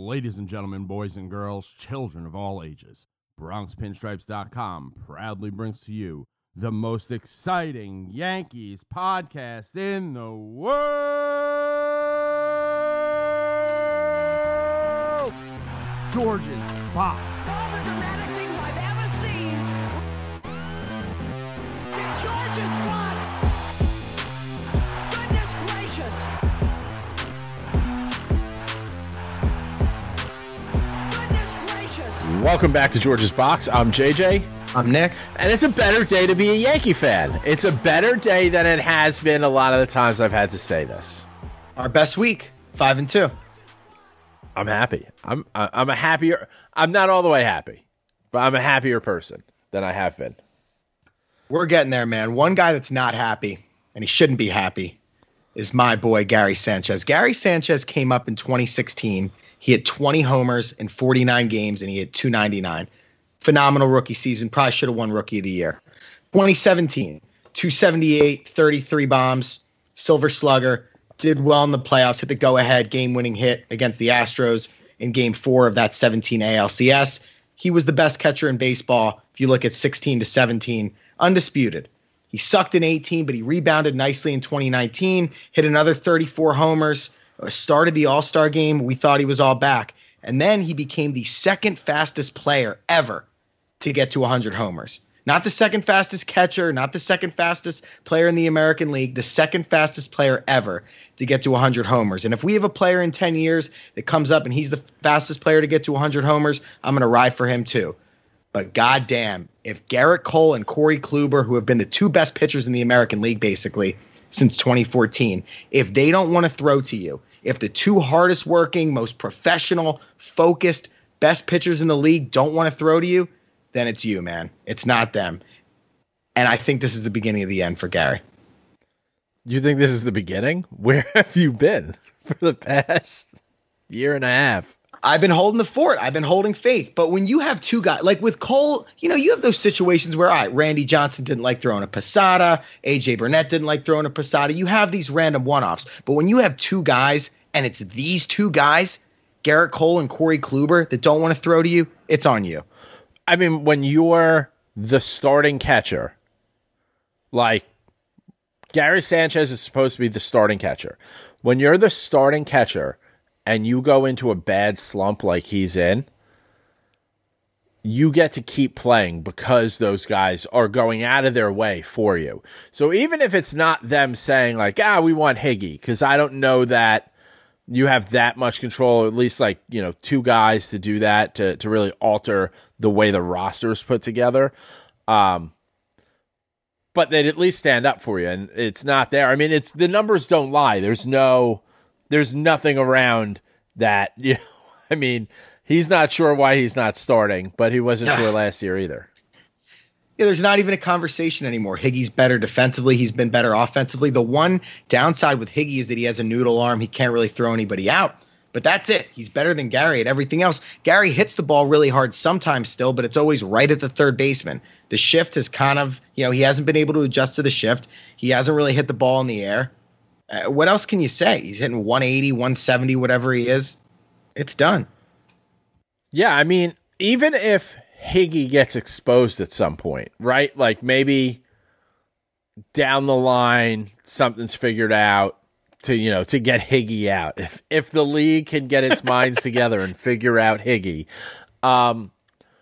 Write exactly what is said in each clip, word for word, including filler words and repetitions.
Ladies and gentlemen, boys and girls, children of all ages, Bronx Pinstripes dot com proudly brings to you the most exciting Yankees podcast in the world! George's Box. All the dramatic things I've ever seen. To George's Box. Goodness gracious. Goodness gracious. Welcome back to George's Box. I'm J J. I'm Nick. And it's a better day to be a Yankee fan. It's a better day than it has been a lot of the times I've had to say this. Our best week, five and two. I'm happy. I'm I'm a happier. I'm not all the way happy, but I'm a happier person than I have been. We're getting there, man. One guy that's not happy, and he shouldn't be happy, is my boy Gary Sanchez. Gary Sanchez came up in twenty sixteen. He had twenty homers in forty-nine games, and he had two ninety-nine. Phenomenal rookie season. Probably should have won Rookie of the Year. twenty seventeen, two seventy-eight, thirty-three bombs, Silver Slugger. Did well in the playoffs, hit the go-ahead game-winning hit against the Astros in Game four of that seventeen A L C S. He was the best catcher in baseball if you look at sixteen to seventeen. Undisputed. He sucked in eighteen, but he rebounded nicely in twenty nineteen, hit another thirty-four homers, started the All-Star game. We thought he was all back. And then he became the second fastest player ever to get to one hundred homers. Not the second fastest catcher, not the second fastest player in the American League, the second fastest player ever to get to one hundred homers. And if we have a player in ten years that comes up and he's the fastest player to get to one hundred homers, I'm going to ride for him too. But goddamn, if Garrett Cole and Corey Kluber, who have been the two best pitchers in the American League basically since twenty fourteen, if they don't want to throw to you, if the two hardest working, most professional, focused, best pitchers in the league don't want to throw to you, then it's you, man. It's not them. And I think this is the beginning of the end for Gary. You think this is the beginning? Where have you been for the past year and a half? I've been holding the fort. I've been holding faith. But when you have two guys, like with Cole, you know, you have those situations where, all right, Randy Johnson didn't like throwing a Posada. A J Burnett didn't like throwing a Posada. You have these random one-offs. But when you have two guys, and it's these two guys, Garrett Cole and Corey Kluber, that don't want to throw to you, it's on you. I mean, when you're the starting catcher, like Gary Sanchez is supposed to be the starting catcher. When you're the starting catcher and you go into a bad slump like he's in, you get to keep playing because those guys are going out of their way for you. So even if it's not them saying like, ah, we want Higgy, because I don't know that you have that much control, or at least like, you know, two guys to do that, to, to really alter the way the roster is put together. Um, but they'd at least stand up for you, and it's not there. I mean, it's the numbers don't lie. There's no, there's nothing around that. You know, I mean, he's not sure why he's not starting, but he wasn't sure last year either. Yeah, there's not even a conversation anymore. Higgy's better defensively. He's been better offensively. The one downside with Higgy is that he has a noodle arm. He can't really throw anybody out. But that's it. He's better than Gary at everything else. Gary hits the ball really hard sometimes still, but it's always right at the third baseman. The shift is kind of, you know, he hasn't been able to adjust to the shift. He hasn't really hit the ball in the air. Uh, what else can you say? He's hitting one eighty, one seventy, whatever he is. It's done. Yeah, I mean, even if Higgy gets exposed at some point, right? Like maybe down the line, something's figured out to, you know, to get Higgy out. If if the league can get its minds together and figure out Higgy, um,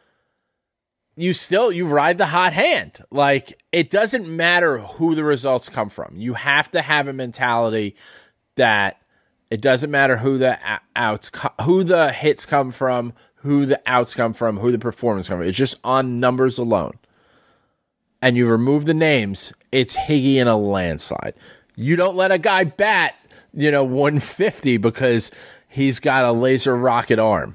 you still, you ride the hot hand. Like, it doesn't matter who the results come from. You have to have a mentality that it doesn't matter who the outs, who the hits come from, who the outs come from, who the performance come from. It's just on numbers alone. And you remove the names, it's Higgy in a landslide. You don't let a guy bat, you know, one fifty because he's got a laser rocket arm.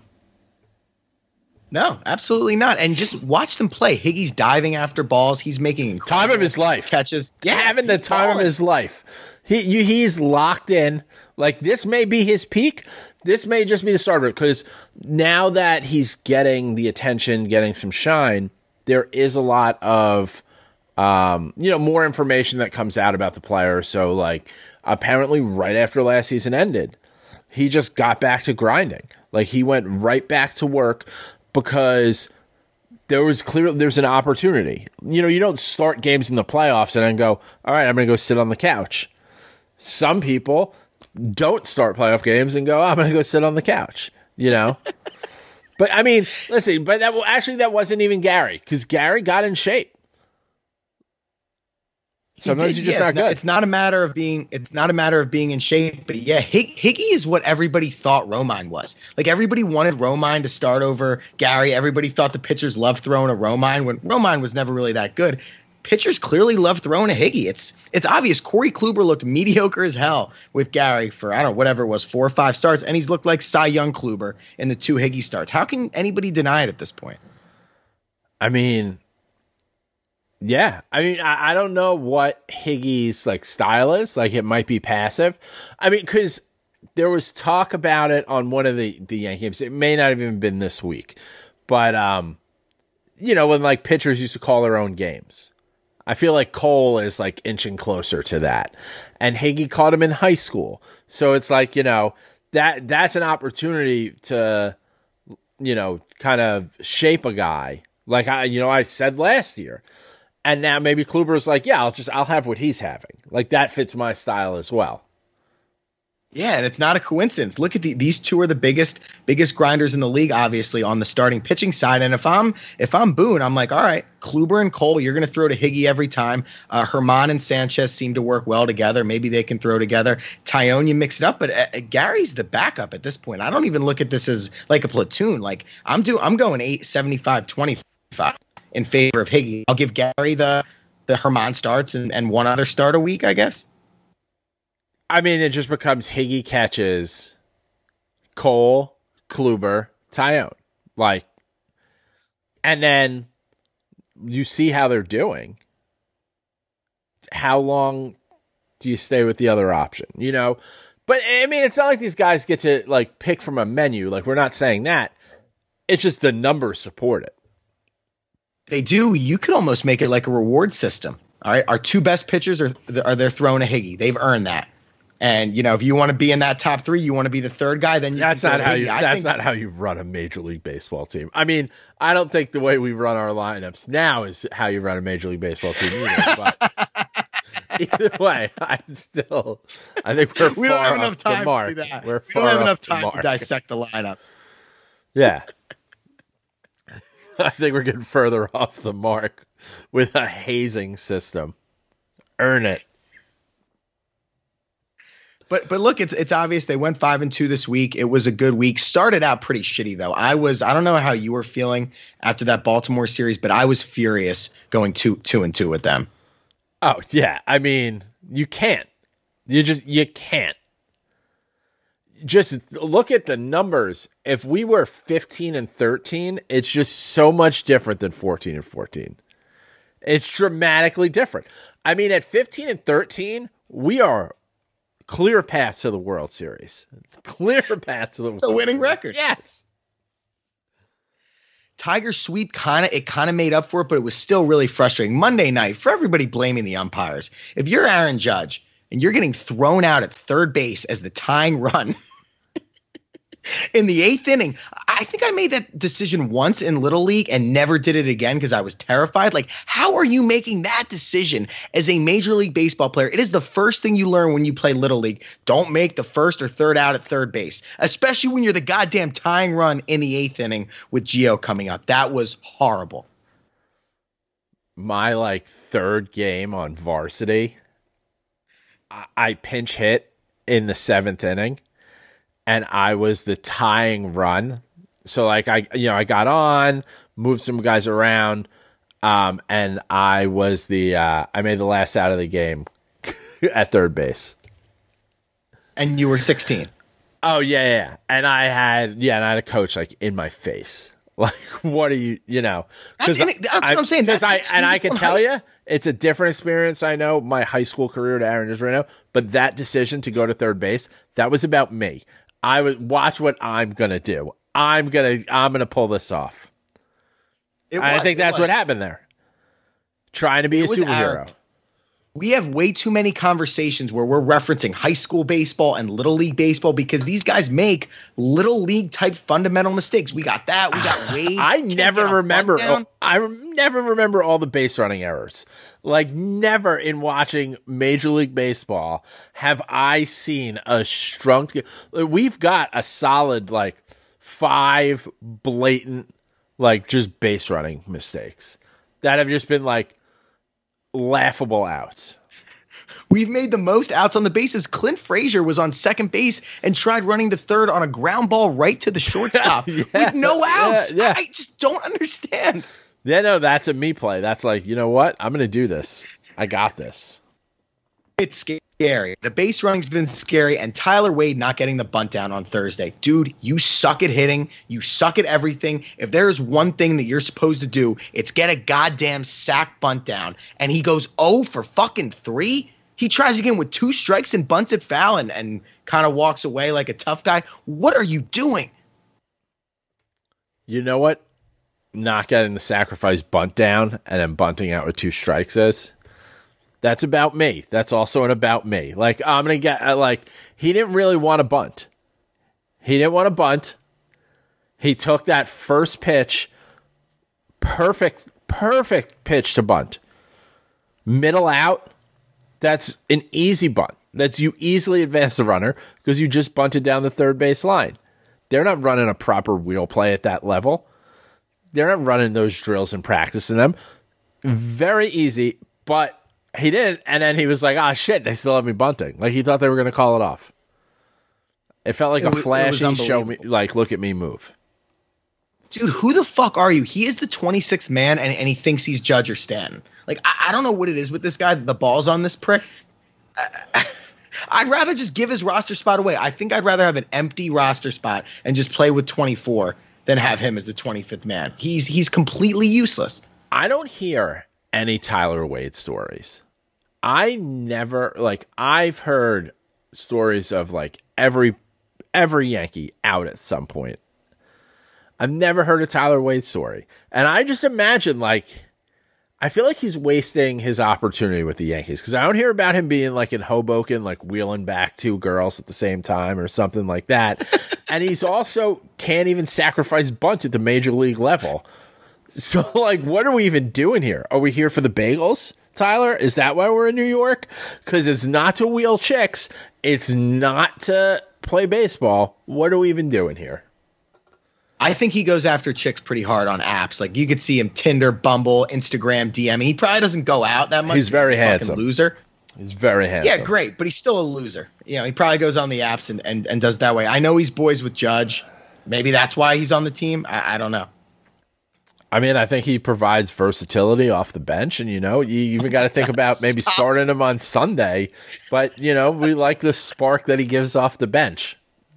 No, absolutely not. And just watch them play. Higgy's diving after balls. He's making time of his life catches. Yeah, having the time balling. of his life. He you, he's locked in. Like, this may be his peak. This may just be the start of it, because now that he's getting the attention, getting some shine, there is a lot of, um, you know, more information that comes out about the player. So, like, apparently right after last season ended, he just got back to grinding. Like he went right back to work because there was clear there's an opportunity. You know, you don't start games in the playoffs and then go, all right, I'm going to go sit on the couch. Some people don't start playoff games and go, I'm going to go sit on the couch, you know? But I mean, listen, but that actually that wasn't even Gary because Gary got in shape. Sometimes you're just yeah, not it's good. Not, it's not a matter of being. It's not a matter of being in shape. But yeah, Hig- Higgy is what everybody thought Romine was. Like everybody wanted Romine to start over Gary. Everybody thought the pitchers loved throwing a Romine when Romine was never really that good. Pitchers clearly love throwing a Higgy. It's it's obvious. Corey Kluber looked mediocre as hell with Gary for I don't know whatever it was four or five starts, and he's looked like Cy Young Kluber in the two Higgy starts. How can anybody deny it at this point? I mean. Yeah, I mean, I, I don't know what Higgy's like style is. Like, it might be passive. I mean, because there was talk about it on one of the the Yankee games. It may not have even been this week, but um, you know, when like pitchers used to call their own games, I feel like Cole is like inching closer to that, and Higgy caught him in high school, so it's like you know that that's an opportunity to you know kind of shape a guy. Like I, you know, I said last year. And now maybe Kluber's like, yeah, I'll just I'll have what he's having. Like that fits my style as well. Yeah, and it's not a coincidence. Look at the, these two are the biggest biggest grinders in the league, obviously on the starting pitching side. And if I'm if I'm Boone, I'm like, all right, Kluber and Cole, you're going to throw to Higgy every time. Uh, Herman and Sanchez seem to work well together. Maybe they can throw together. Tyone, you mix it up, but uh, Gary's the backup at this point. I don't even look at this as like a platoon. Like I'm do I'm going eight seventy-five twenty-five. In favor of Higgy. I'll give Gary the the Herman starts and, and one other start a week, I guess. I mean, it just becomes Higgy catches Cole, Kluber, Tyone. Like, and then you see how they're doing. How long do you stay with the other option? You know? But, I mean, it's not like these guys get to, like, pick from a menu. Like, we're not saying that. It's just the numbers support it. They do. You could almost make it like a reward system. All right. Our two best pitchers are are they're throwing a Higgy. They've earned that. And you know, if you want to be in that top three, you want to be the third guy. Then you that's not how Higgy. you. I That's think, not how you run a Major League Baseball team. I mean, I don't think the way we run our lineups now is how you run a Major League Baseball team either. But either way, I still, I think we're we far don't have off enough time the mark. to do that. We're we far don't have off enough the time mark. to dissect the lineups. Yeah. I think we're getting further off the mark with a hazing system. Earn it. But but look, it's it's obvious they went five and two this week. It was a good week. Started out pretty shitty though. I was I don't know how you were feeling after that Baltimore series, but I was furious going two two and two with them. Oh yeah, I mean you can't. You just you can't. Just look at the numbers. If we were fifteen and thirteen, it's just so much different than fourteen and fourteen. It's dramatically different. I mean, at fifteen and thirteen, we are clear path to the World Series. Clear path to the World Series. It's a winning record. Yes. Tiger sweep kind of it kind of made up for it, but it was still really frustrating. Monday night, for everybody blaming the umpires. If you're Aaron Judge and you're getting thrown out at third base as the tying run in the eighth inning, I think I made that decision once in Little League and never did it again because I was terrified. Like, how are you making that decision as a Major League Baseball player? It is the first thing you learn when you play Little League. Don't make the first or third out at third base, especially when you're the goddamn tying run in the eighth inning with Gio coming up. That was horrible. My, like, third game on varsity, I, I pinch hit in the seventh inning. And I was the tying run. So, like, I, you know, I got on, moved some guys around, um, and I was the, uh, I made the last out of the game at third base. And you were sixteen. Oh, yeah, yeah. And I had, yeah, and I had a coach, like, in my face. Like, what are you, you know? That's, that's what I'm saying. Because I, and I can tell high- you, it's a different experience, I know, my high school career to Aaron is right now. But that decision to go to third base, that was about me. I would watch what I'm gonna do. I'm gonna I'm gonna pull this off. It I was, think that's what happened there. Trying to be a was superhero. Aaron. We have way too many conversations where we're referencing high school baseball and little league baseball because these guys make little league type fundamental mistakes. We got that. We got Wade. I never remember. I never remember all the base running errors. Like never in watching Major League Baseball have I seen a strong. We've got a solid like five blatant like just base running mistakes that have just been like laughable outs. We've made the most outs on the bases. Clint Frazier was on second base and tried running to third on a ground ball right to the shortstop yeah, with no outs. Yeah, yeah. I just don't understand. Yeah, no, that's a me play. That's like, you know what? I'm going to do this. I got this. It's scary. The base running's been scary, and Tyler Wade not getting the bunt down on Thursday. Dude, you suck at hitting. You suck at everything. If there is one thing that you're supposed to do, it's get a goddamn sack bunt down. And he goes oh for fucking three? He tries again with two strikes and bunts it foul and, and kind of walks away like a tough guy. What are you doing? You know what? Not getting the sacrifice bunt down and then bunting out with two strikes is. That's about me. That's also an about me. Like, I'm going to get, like, he didn't really want to bunt. He didn't want to bunt. He took that first pitch. Perfect, perfect pitch to bunt. Middle out. That's an easy bunt. That's you easily advance the runner because you just bunted down the third base line. They're not running a proper wheel play at that level. They're not running those drills and practicing them. Very easy, but he didn't. And then he was like, ah, shit, they still have me bunting. Like he thought they were going to call it off. It felt like it a was, flashy show me, like, look at me move. Dude, who the fuck are you? He is the twenty-sixth man, and, and he thinks he's Judge or Stanton. Like, I, I don't know what it is with this guy. The ball's on this prick. I, I'd rather just give his roster spot away. I think I'd rather have an empty roster spot and just play with twenty-four than have him as the twenty-fifth man. He's he's completely useless. I don't hear any Tyler Wade stories. I never, like, I've heard stories of, like, every every Yankee out at some point. I've never heard a Tyler Wade story. And I just imagine, like, I feel like he's wasting his opportunity with the Yankees because I don't hear about him being like in Hoboken, like wheeling back two girls at the same time or something like that. And he's also can't even sacrifice bunt at the major league level. So, like, what are we even doing here? Are we here for the bagels, Tyler? Is that why we're in New York? Because it's not to wheel chicks. It's not to play baseball. What are we even doing here? I think he goes after chicks pretty hard on apps. Like you could see him Tinder, Bumble, Instagram, DMing. He probably doesn't go out that much. He's very he's a handsome. Loser. He's very handsome. Yeah, great, but he's still a loser. You know, he probably goes on the apps and, and, and does that way. I know he's boys with Judge. Maybe that's why he's on the team. I, I don't know. I mean, I think he provides versatility off the bench, and you know, you even got to think about maybe Stop. starting him on Sunday. But you know, we like the spark that he gives off the bench.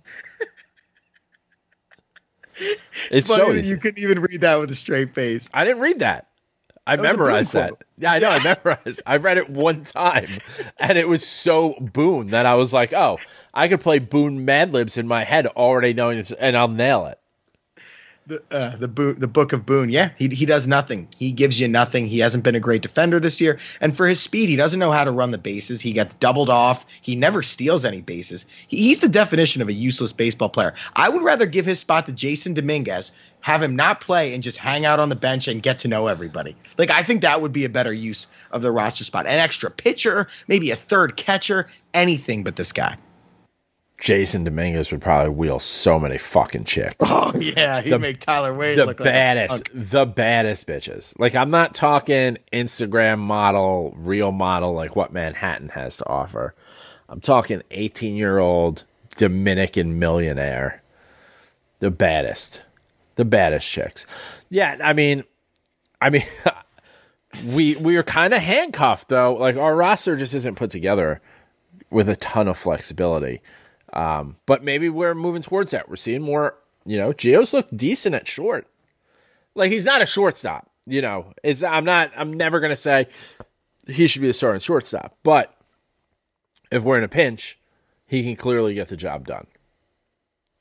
It's, it's so easy. You couldn't even read that with a straight face. I didn't read that. I that memorized that. Yeah, I know. I memorized. I read it one time, and it was so Boone that I was like, "Oh, I could play Boone Mad Libs in my head, already knowing it's, and I'll nail it." The uh, the Boone, the book of Boone. Yeah, he he does nothing. He gives you nothing. He hasn't been a great defender this year, and for his speed, he doesn't know how to run the bases. He gets doubled off. He never steals any bases. He, he's the definition of a useless baseball player. I would rather give his spot to Jason Dominguez, have him not play, and just hang out on the bench and get to know everybody. Like I think that would be a better use of the roster spot. An extra pitcher, maybe a third catcher, anything but this guy. Jason Dominguez would probably wheel so many fucking chicks. Oh yeah, he'd the, make Tyler Wade the look baddest, like a punk. the baddest bitches. Like I'm not talking Instagram model, real model, like what Manhattan has to offer. I'm talking eighteen year old Dominican millionaire. The baddest, the baddest chicks. Yeah, I mean, I mean, we we are kind of handcuffed though. Like our roster just isn't put together with a ton of flexibility. Um, but maybe we're moving towards that. We're seeing more, you know, Gio's look decent at short. Like he's not a shortstop, you know, it's, I'm not, I'm never going to say he should be the starting shortstop, but if we're in a pinch, he can clearly get the job done.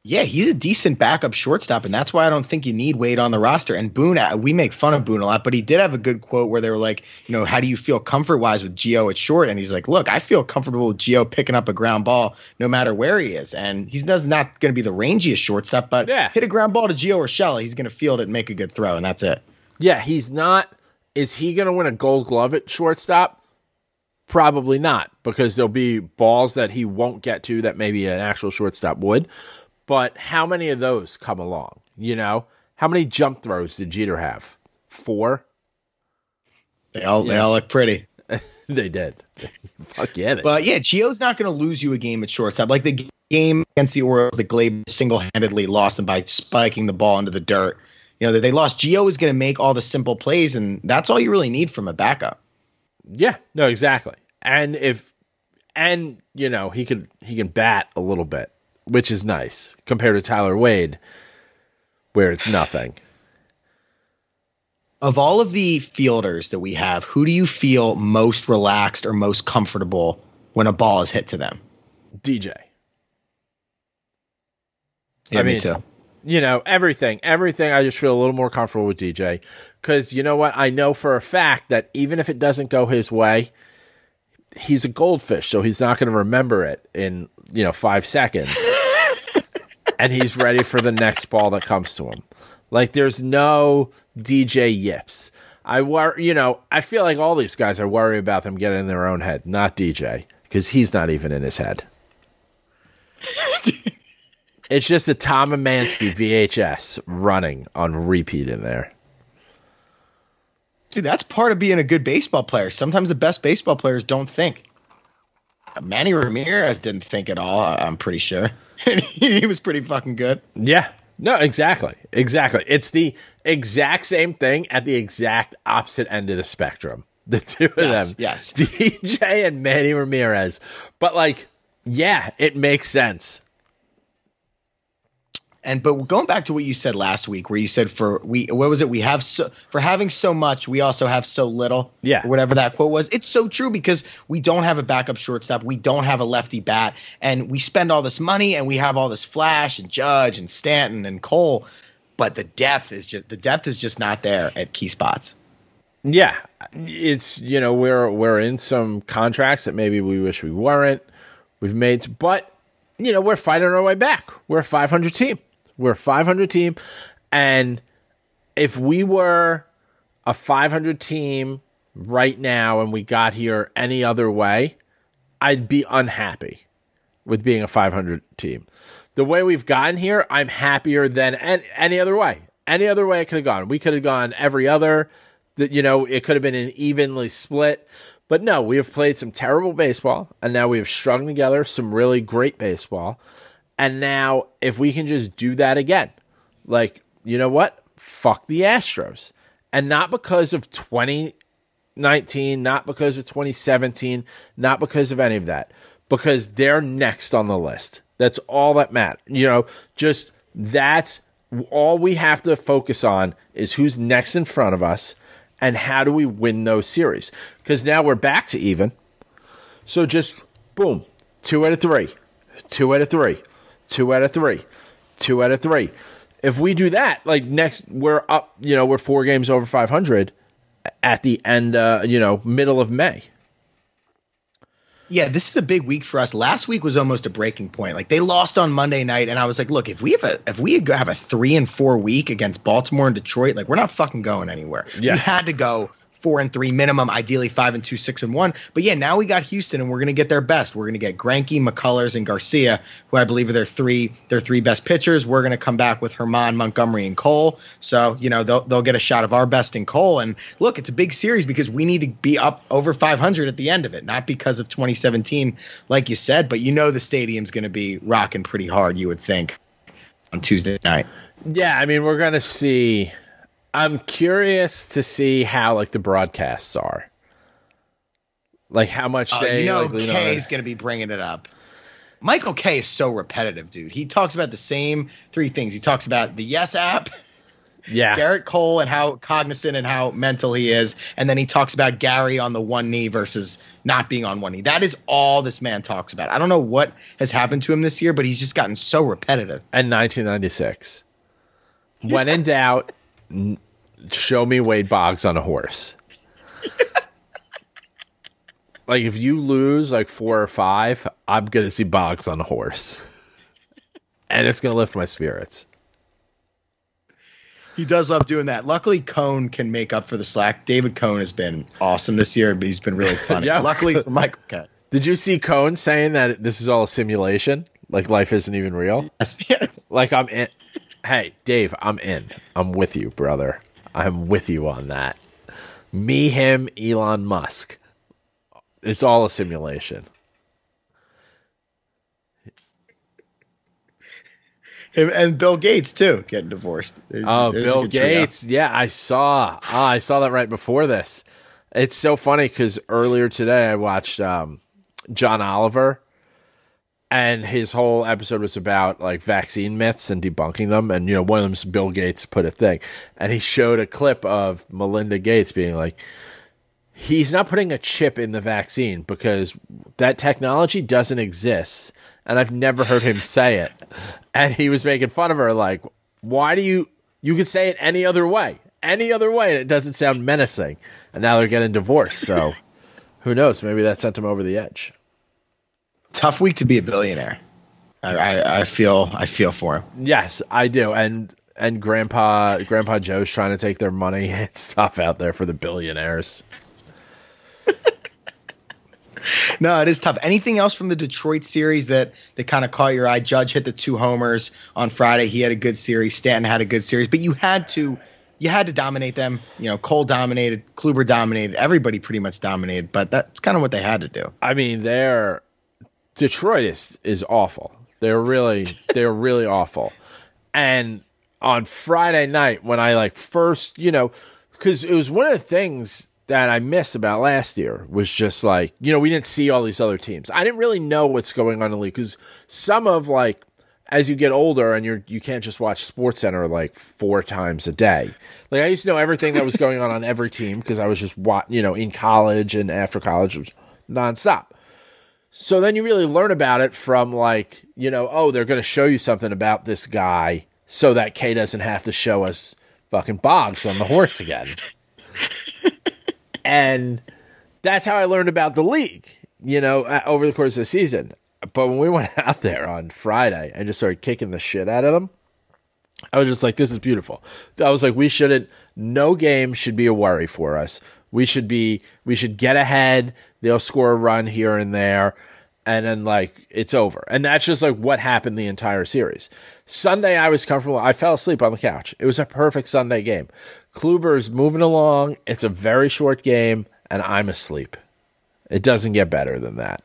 Yeah, he's a decent backup shortstop, and that's why I don't think you need Wade on the roster. And Boone, uh, we make fun of Boone a lot, but he did have a good quote where they were like, you know, how do you feel comfort-wise with Gio at short? And he's like, look, I feel comfortable with Gio picking up a ground ball no matter where he is. And he's not going to be the rangiest shortstop, but yeah. hit a ground ball to Gio Urshela, he's going to field it and make a good throw, and that's it. Yeah, he's not. Is he going to win a gold glove at shortstop? Probably not, because there'll be balls that he won't get to that maybe an actual shortstop would. But how many of those come along? You know, how many jump throws did Jeter have? Four. They all yeah. they all look pretty. They did. Fuck yeah. They but yeah, Gio's not going to lose you a game at shortstop. Like the game against the Orioles, that Gleyber single-handedly lost them by spiking the ball into the dirt. You know that they lost. Gio is going to make all the simple plays, and that's all you really need from a backup. Yeah. No, exactly. And if, and you know, he could he can bat a little bit, which is nice compared to Tyler Wade, where it's nothing. Of all of the fielders that we have, who do you feel most relaxed or most comfortable when a ball is hit to them? D J. Yeah, I me mean, too. You know, everything, everything. I just feel a little more comfortable with D J because you know what? I know for a fact that even if it doesn't go his way, he's a goldfish, so he's not going to remember it in, you know, five seconds. And he's ready for the next ball that comes to him. Like, there's no D J yips. I wor- you know, I feel like all these guys are worried about them getting in their own head, not D J, because he's not even in his head. It's just a Tom Amansky V H S running on repeat in there. Dude, that's part of being a good baseball player. Sometimes the best baseball players don't think. Manny Ramirez didn't think at all, I'm pretty sure. He was pretty fucking good. Yeah. No, exactly. Exactly. It's the exact same thing at the exact opposite end of the spectrum. The two of yes, them. Yes. D J and Manny Ramirez. But, like, yeah, it makes sense. And but going back to what you said last week, where you said for we what was it? We have so for having so much, we also have so little. Yeah. Or whatever that quote was. It's so true because we don't have a backup shortstop. We don't have a lefty bat, and we spend all this money and we have all this Flash and Judge and Stanton and Cole, but the depth is just the depth is just not there at key spots. Yeah. It's, you know, we're we're in some contracts that maybe we wish we weren't. We've made but you know, we're fighting our way back. We're a five hundred team. We're a five hundred team, and if we were a five hundred team right now and we got here any other way, I'd be unhappy with being a five hundred team. The way we've gotten here, I'm happier than any, any other way. Any other way it could have gone. We could have gone every other, you know, it could have been an evenly split. But no, we have played some terrible baseball, and now we have strung together some really great baseball. And now, if we can just do that again, like, you know what? Fuck the Astros. And not because of twenty nineteen, not because of twenty seventeen, not because of any of that. Because they're next on the list. That's all that matters. You know, just that's all we have to focus on is who's next in front of us and how do we win those series. Because now we're back to even. So just, boom, two out of three, two out of three. Two out of three. Two out of three. If we do that, like next, we're up, you know, we're four games over five hundred at the end, uh, you know, middle of May. Yeah, this is a big week for us. Last week was almost a breaking point. Like they lost on Monday night, and I was like, look, if we have a if we have a three and four week against Baltimore and Detroit, like we're not fucking going anywhere. Yeah. We had to go four and three minimum, ideally five and two, six and one. But yeah, now we got Houston, and we're going to get their best. We're going to get Greinke, McCullers, and Garcia, who I believe are their three their three best pitchers. We're going to come back with Herman, Montgomery, and Cole. So you know they'll they'll get a shot of our best in Cole. And look, it's a big series because we need to be up over five hundred at the end of it, not because of twenty seventeen, like you said. But you know the stadium's going to be rocking pretty hard, you would think, on Tuesday night. Yeah, I mean we're going to see. I'm curious to see how like the broadcasts are, like how much Oh, they. you know, like, Kay's going to be bringing it up. Michael Kay is so repetitive, dude. He talks about the same three things. He talks about the Yes app. Yeah. Garrett Cole and how cognizant and how mental he is. And then he talks about Gary on the one knee versus not being on one knee. That is all this man talks about. I don't know what has happened to him this year, but he's just gotten so repetitive. And nineteen ninety-six. When in doubt, n- show me Wade Boggs on a horse. Like, if you lose like four or five, I'm going to see Boggs on a horse. And it's going to lift my spirits. He does love doing that. Luckily, Cone can make up for the slack. David Cone has been awesome this year, but he's been really funny. Yeah. Luckily for Michael Kett. Did you see Cone saying that this is all a simulation? Like, life isn't even real? Yes. Like, I'm in. Hey, Dave, I'm in. I'm with you, brother. I'm with you on that. Me, him, Elon Musk. It's all a simulation. Him and Bill Gates too getting divorced. There's, Oh, there's a Bill good trio. Gates. Yeah, I saw. Ah, I saw that right before this. It's so funny because earlier today I watched um, John Oliver, and his whole episode was about like vaccine myths and debunking them. And you know, one of them is Bill Gates put a thing, and he showed a clip of Melinda Gates being like, he's not putting a chip in the vaccine because that technology doesn't exist. And I've never heard him say it. And he was making fun of her like, why do you, you could say it any other way, any other way. And it doesn't sound menacing. And now they're getting divorced. So who knows? Maybe that sent him over the edge. Tough week to be a billionaire. I, I, I feel, I feel for him. Yes, I do. And, and grandpa, grandpa Joe's trying to take their money. It's tough out there for the billionaires. No, it is tough. Anything else from the Detroit series that, that kind of caught your eye? Judge hit the two homers on Friday. He had a good series. Stanton had a good series, but you had to, you had to dominate them. You know, Cole dominated, Kluber dominated, everybody pretty much dominated, but that's kind of what they had to do. I mean, they're Detroit is is awful. They're really they're really awful. And on Friday night when I like first, you know, because it was one of the things that I missed about last year was just like, you know, we didn't see all these other teams. I didn't really know what's going on in the league because some of like, as you get older and you're, you can't just watch SportsCenter like four times a day. Like I used to know everything that was going on on every team because I was just, you know, in college and after college it was nonstop. So then you really learn about it from like, you know, oh, they're going to show you something about this guy so that Kay doesn't have to show us fucking Boggs on the horse again. And that's how I learned about the league, you know, over the course of the season. But when we went out there on Friday and just started kicking the shit out of them, I was just like, this is beautiful. I was like, we shouldn't, no game should be a worry for us. We should be, we should get ahead. They'll score a run here and there. And then like, it's over. And that's just like what happened the entire series. Sunday, I was comfortable. I fell asleep on the couch. It was a perfect Sunday game. Kluber's moving along. It's a very short game, and I'm asleep. It doesn't get better than that.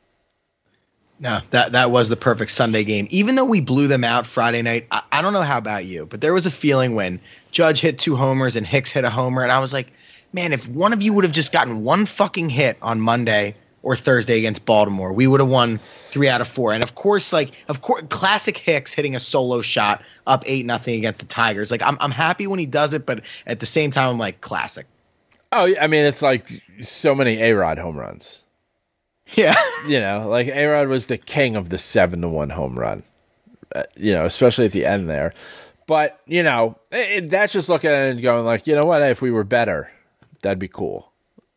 No, that, that was the perfect Sunday game. Even though we blew them out Friday night, I, I don't know how about you, but there was a feeling when Judge hit two homers and Hicks hit a homer, and I was like, man, if one of you would have just gotten one fucking hit on Monday or Thursday against Baltimore, we would have won three out of four. And of course, like, of course, classic Hicks hitting a solo shot up eight nothing against the Tigers. Like, I'm I'm happy when he does it, but at the same time, I'm like, classic. Oh, I mean, it's like so many A-Rod home runs. Yeah. You know, like A-Rod was the king of the seven to one home run, uh, you know, especially at the end there. But, you know, it, that's just looking at it and going like, you know what, if we were better, that'd be cool.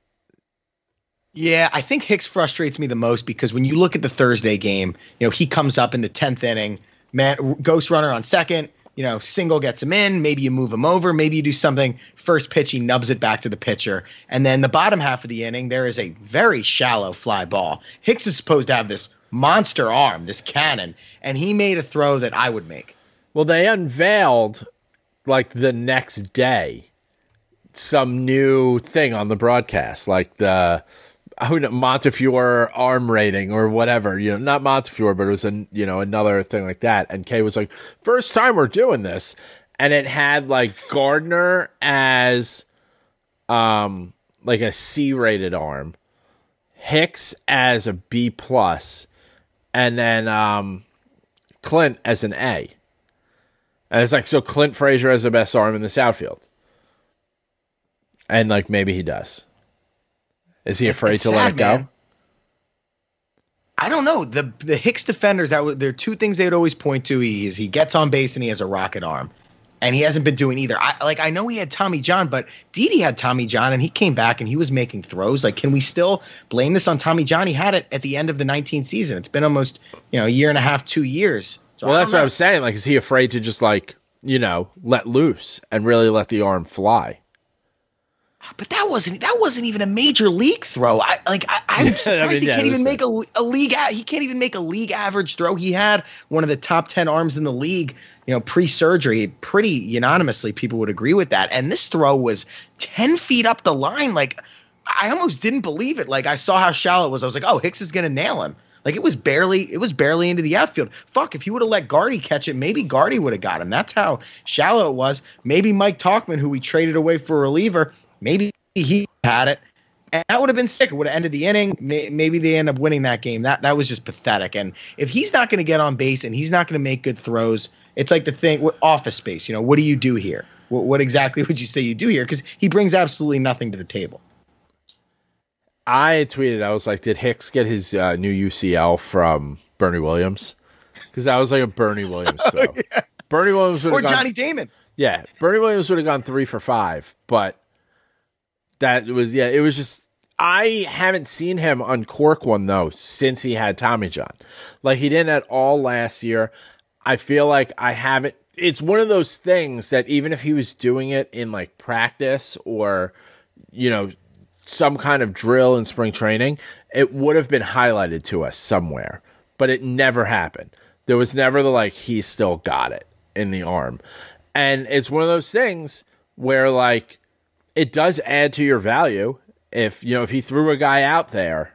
Yeah, I think Hicks frustrates me the most because when you look at the Thursday game, you know, he comes up in the tenth inning, man, ghost runner on second, you know, single gets him in, maybe you move him over, maybe you do something, first pitch, he nubs it back to the pitcher. And then the bottom half of the inning, there is a very shallow fly ball. Hicks is supposed to have this monster arm, this cannon, and he made a throw that I would make. Well, they unveiled, like, the next day, some new thing on the broadcast, like the who know, Montefiore arm rating or whatever, you know, not Montefiore, but it was a, you know, another thing like that. And Kay was like, first time we're doing this. And it had like Gardner as, um, like a C rated arm, Hicks as a B plus, and then, um, Clint as an A. And it's like, so Clint Frazier has the best arm in this outfield. And, like, maybe he does. Is he afraid it's to sad, let it go? Man. I don't know. The the Hicks defenders, that w- there are two things they would always point to. He is he gets on base and he has a rocket arm. And he hasn't been doing either. I like I know he had Tommy John, but Didi had Tommy John and he came back and he was making throws. Like, can we still blame this on Tommy John? He had it at the end of the nineteenth season. It's been almost, you know, a year and a half, two years. So well, that's know. what I was saying. Like, is he afraid to just, like, you know, let loose and really let the arm fly? But that wasn't that wasn't even a major league throw. I like I, I'm surprised I mean, he yeah, can't even fair. make a, a league. He can't even make a league average throw. He had one of the top ten arms in the league. You know, pre-surgery, pretty unanimously, people would agree with that. And this throw was ten feet up the line. Like, I almost didn't believe it. Like, I saw how shallow it was. I was like, oh, Hicks is gonna nail him. Like, it was barely it was barely into the outfield. Fuck, if you would have let Gardy catch it, maybe Gardy would have got him. That's how shallow it was. Maybe Mike Tauchman, who we traded away for a reliever, maybe he had it, and that would have been sick. It would have ended the inning. Maybe they end up winning that game. That that was just pathetic. And if he's not going to get on base and he's not going to make good throws, it's like the thing with Office Space. You know, what do you do here? What, what exactly would you say you do here? Because he brings absolutely nothing to the table. I tweeted, I was like, did Hicks get his uh, new U C L from Bernie Williams? Because that was like a Bernie Williams throw. Oh, yeah. Bernie Williams would have or gone, Johnny Damon. Yeah, Bernie Williams would have gone three for five, but that was, yeah, it was just, I haven't seen him uncork one, though, since he had Tommy John. Like, he didn't at all last year. I feel like I haven't, it's one of those things that even if he was doing it in, like, practice or, you know, some kind of drill in spring training, it would have been highlighted to us somewhere, but it never happened. There was never the, like, he still got it in the arm. And it's one of those things where, like, it does add to your value. If, you know, if he threw a guy out there,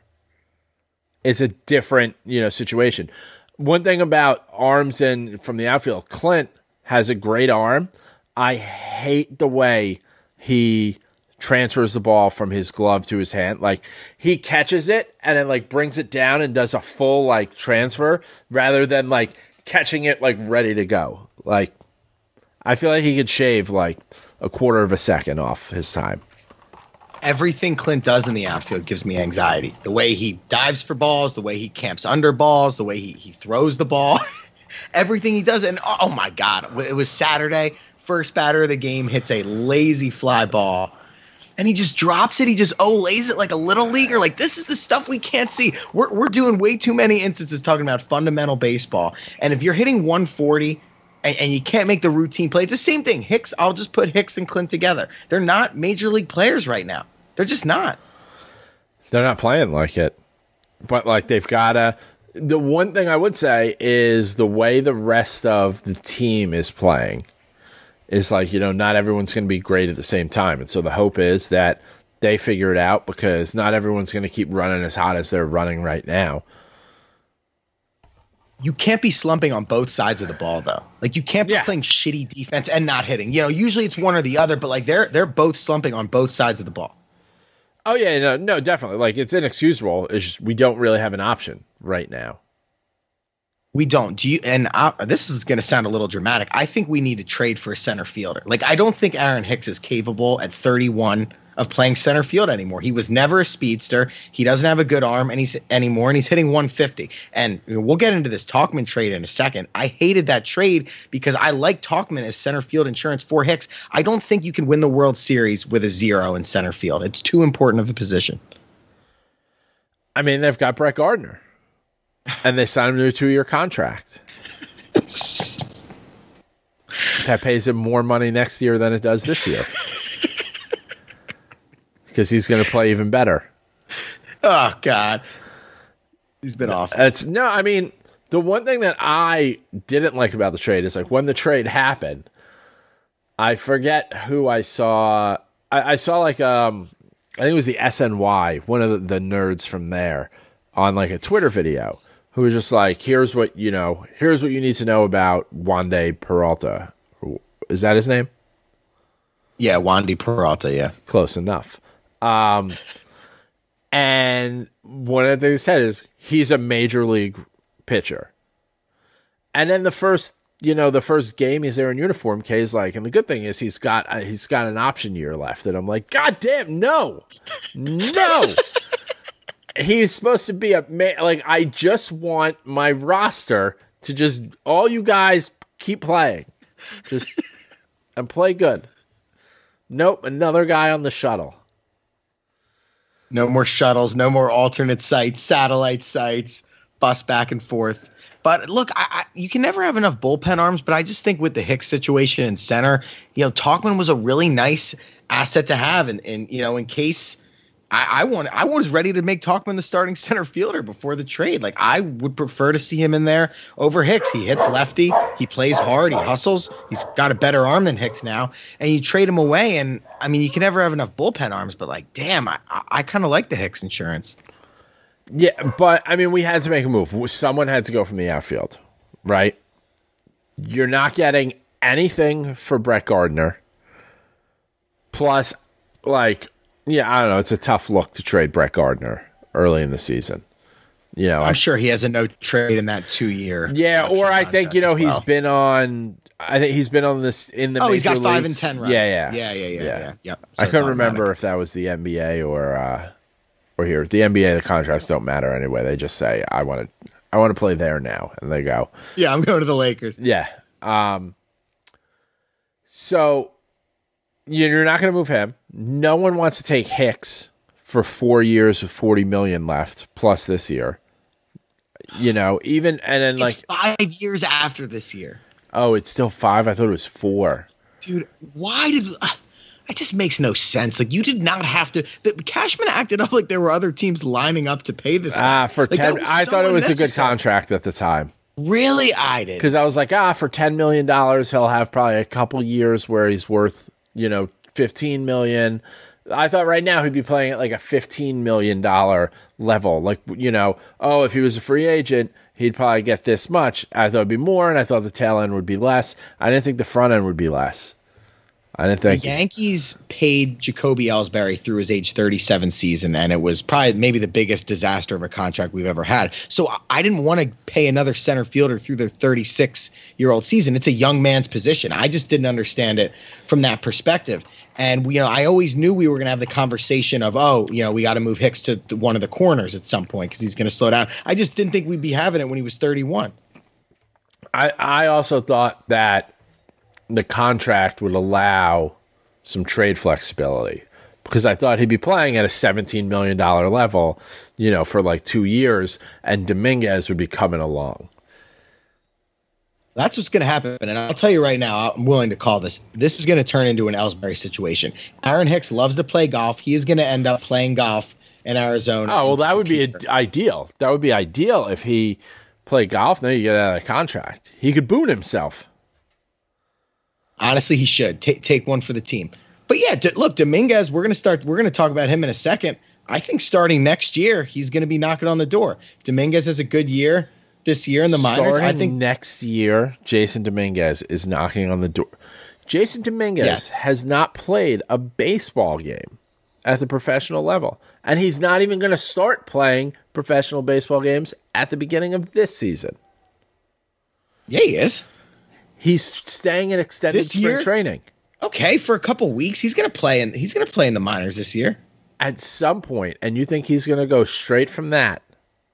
it's a different, you know, situation. One thing about arms in from the outfield, Clint has a great arm. I hate the way he transfers the ball from his glove to his hand. Like, he catches it and then, like, brings it down and does a full, like, transfer rather than, like, catching it, like, ready to go. Like, I feel like he could shave, like, a quarter of a second off his time. Everything Clint does in the outfield gives me anxiety. The way he dives for balls, the way he camps under balls, the way he, he throws the ball, everything he does. And oh my God, it was Saturday. First batter of the game hits a lazy fly ball. And he just drops it. He just olays it like a little leaguer. Like, this is the stuff we can't see. We're we're doing way too many instances talking about fundamental baseball. And if you're hitting one forty and, and you can't make the routine play, it's the same thing. Hicks, I'll just put Hicks and Clint together. They're not major league players right now. They're just not. They're not playing like it. But, like, they've got to. The one thing I would say is the way the rest of the team is playing is like, you know, not everyone's going to be great at the same time. And so the hope is that they figure it out because not everyone's going to keep running as hot as they're running right now. You can't be slumping on both sides of the ball, though. Like, you can't be Yeah. playing shitty defense and not hitting. You know, usually it's one or the other, but, like, they're they're both slumping on both sides of the ball. Oh, yeah, no, no, definitely. Like, it's inexcusable. It's just we don't really have an option right now. We don't. Do you? And I, this is going to sound a little dramatic. I think we need to trade for a center fielder. Like, I don't think Aaron Hicks is capable at thirty-one of playing center field anymore. He was never a speedster. He doesn't have a good arm and he's anymore, and he's hitting one fifty. And we'll get into this Tauchman trade in a second. I hated that trade because I like Tauchman as center field insurance for Hicks. I don't think you can win the World Series with a zero in center field. It's too important of a position. I mean, they've got Brett Gardner, and they signed him to a two-year contract. That pays him more money next year than it does this year. Because he's going to play even better. Oh, God. He's been awful. It's no, I mean, the one thing that I didn't like about the trade is like when the trade happened, I forget who I saw. I, I saw like, um, I think it was the S N Y, one of the, the nerds from there, on like a Twitter video, who was just like, here's what, you know, here's what you need to know about Wandy Peralta. Is that his name? Yeah, Wandy Peralta, yeah. Close enough. Um, and one of the things he said is he's a major league pitcher. And then the first, you know, the first game he's there in uniform, Kay's like, and the good thing is he's got uh, he's got an option year left, and I'm like, God damn, no, no. He's supposed to be a man. Like, I just want my roster to just all you guys keep playing, just and play good. Nope, another guy on the shuttle. No more shuttles, no more alternate sites, satellite sites, bus back and forth. But look, I, I, you can never have enough bullpen arms, but I just think with the Hicks situation in center, you know, Tauchman was a really nice asset to have. And, and you know, in case I, I want, I was ready to make Tauchman the starting center fielder before the trade. Like, I would prefer to see him in there over Hicks. He hits lefty. He plays hard. He hustles. He's got a better arm than Hicks now. And you trade him away. And I mean, you can never have enough bullpen arms, but like, damn, I, I, I kind of like the Hicks insurance. Yeah, but I mean, we had to make a move. Someone had to go from the outfield, right? You're not getting anything for Brett Gardner. Plus, like, yeah, I don't know. It's a tough look to trade Brett Gardner early in the season. You know, I'm I, sure he has a no trade in that two year. Yeah, or I think, you know, he's well. been on. I think he's been on this in the. Oh, major he's got leagues. five and ten runs. Yeah, yeah, yeah, yeah, yeah, yeah. yeah. Yep. So I couldn't remember if that was the N B A or uh, or here. The N B A, the contracts don't matter anyway. They just say, "I want to, I want to play there now," and they go. Yeah, I'm going to the Lakers. Yeah. Um. So you're not going to move him. No one wants to take Hicks for four years with forty million left plus this year. You know, even and then It's like five years after this year. Oh, it's still five. I thought it was four. Dude, why did uh, it just makes no sense? Like, you did not have to. The, Cashman acted up like there were other teams lining up to pay this. Ah, for like, ten. I so thought it was a good unnecessary. contract at the time. Really, I did. Because I was like, ah, for ten million dollars, he'll have probably a couple years where he's worth, you know, fifteen million dollars. I thought right now he'd be playing at like a fifteen million dollars level. Like, you know, oh, if he was a free agent, he'd probably get this much. I thought it'd be more, and I thought the tail end would be less. I didn't think the front end would be less. I didn't think the Yankees paid Jacoby Ellsbury through his age thirty-seven season, and it was probably maybe the biggest disaster of a contract we've ever had. So I didn't want to pay another center fielder through their thirty-six-year-old season. It's a young man's position. I just didn't understand it from that perspective. And, you know, I always knew we were going to have the conversation of, oh, you know, we got to move Hicks to the, one of the corners at some point because he's going to slow down. I just didn't think we'd be having it when he was thirty-one. I, I also thought that the contract would allow some trade flexibility because I thought he'd be playing at a seventeen million dollars level, you know, for like two years, and Dominguez would be coming along. That's what's going to happen. And I'll tell you right now, I'm willing to call this. This is going to turn into an Ellsbury situation. Aaron Hicks loves to play golf. He is going to end up playing golf in Arizona. Oh, well, that would be a, ideal. That would be ideal if he played golf. Then you get out of the contract. He could boon himself. Honestly, he should take take one for the team. But yeah, d- look, Dominguez, we're going to start. We're going to talk about him in a second. I think starting next year, he's going to be knocking on the door. Dominguez has a good year this year in the minors. Starting I think next year, Jason Dominguez is knocking on the door. Jason Dominguez Yes. has not played a baseball game at the professional level, and he's not even going to start playing professional baseball games at the beginning of this season. Yeah, he is. He's staying in extended This spring year? training. Okay, for a couple weeks, he's going to play in. He's going to play in the minors this year. At some point, and you think he's going to go straight from that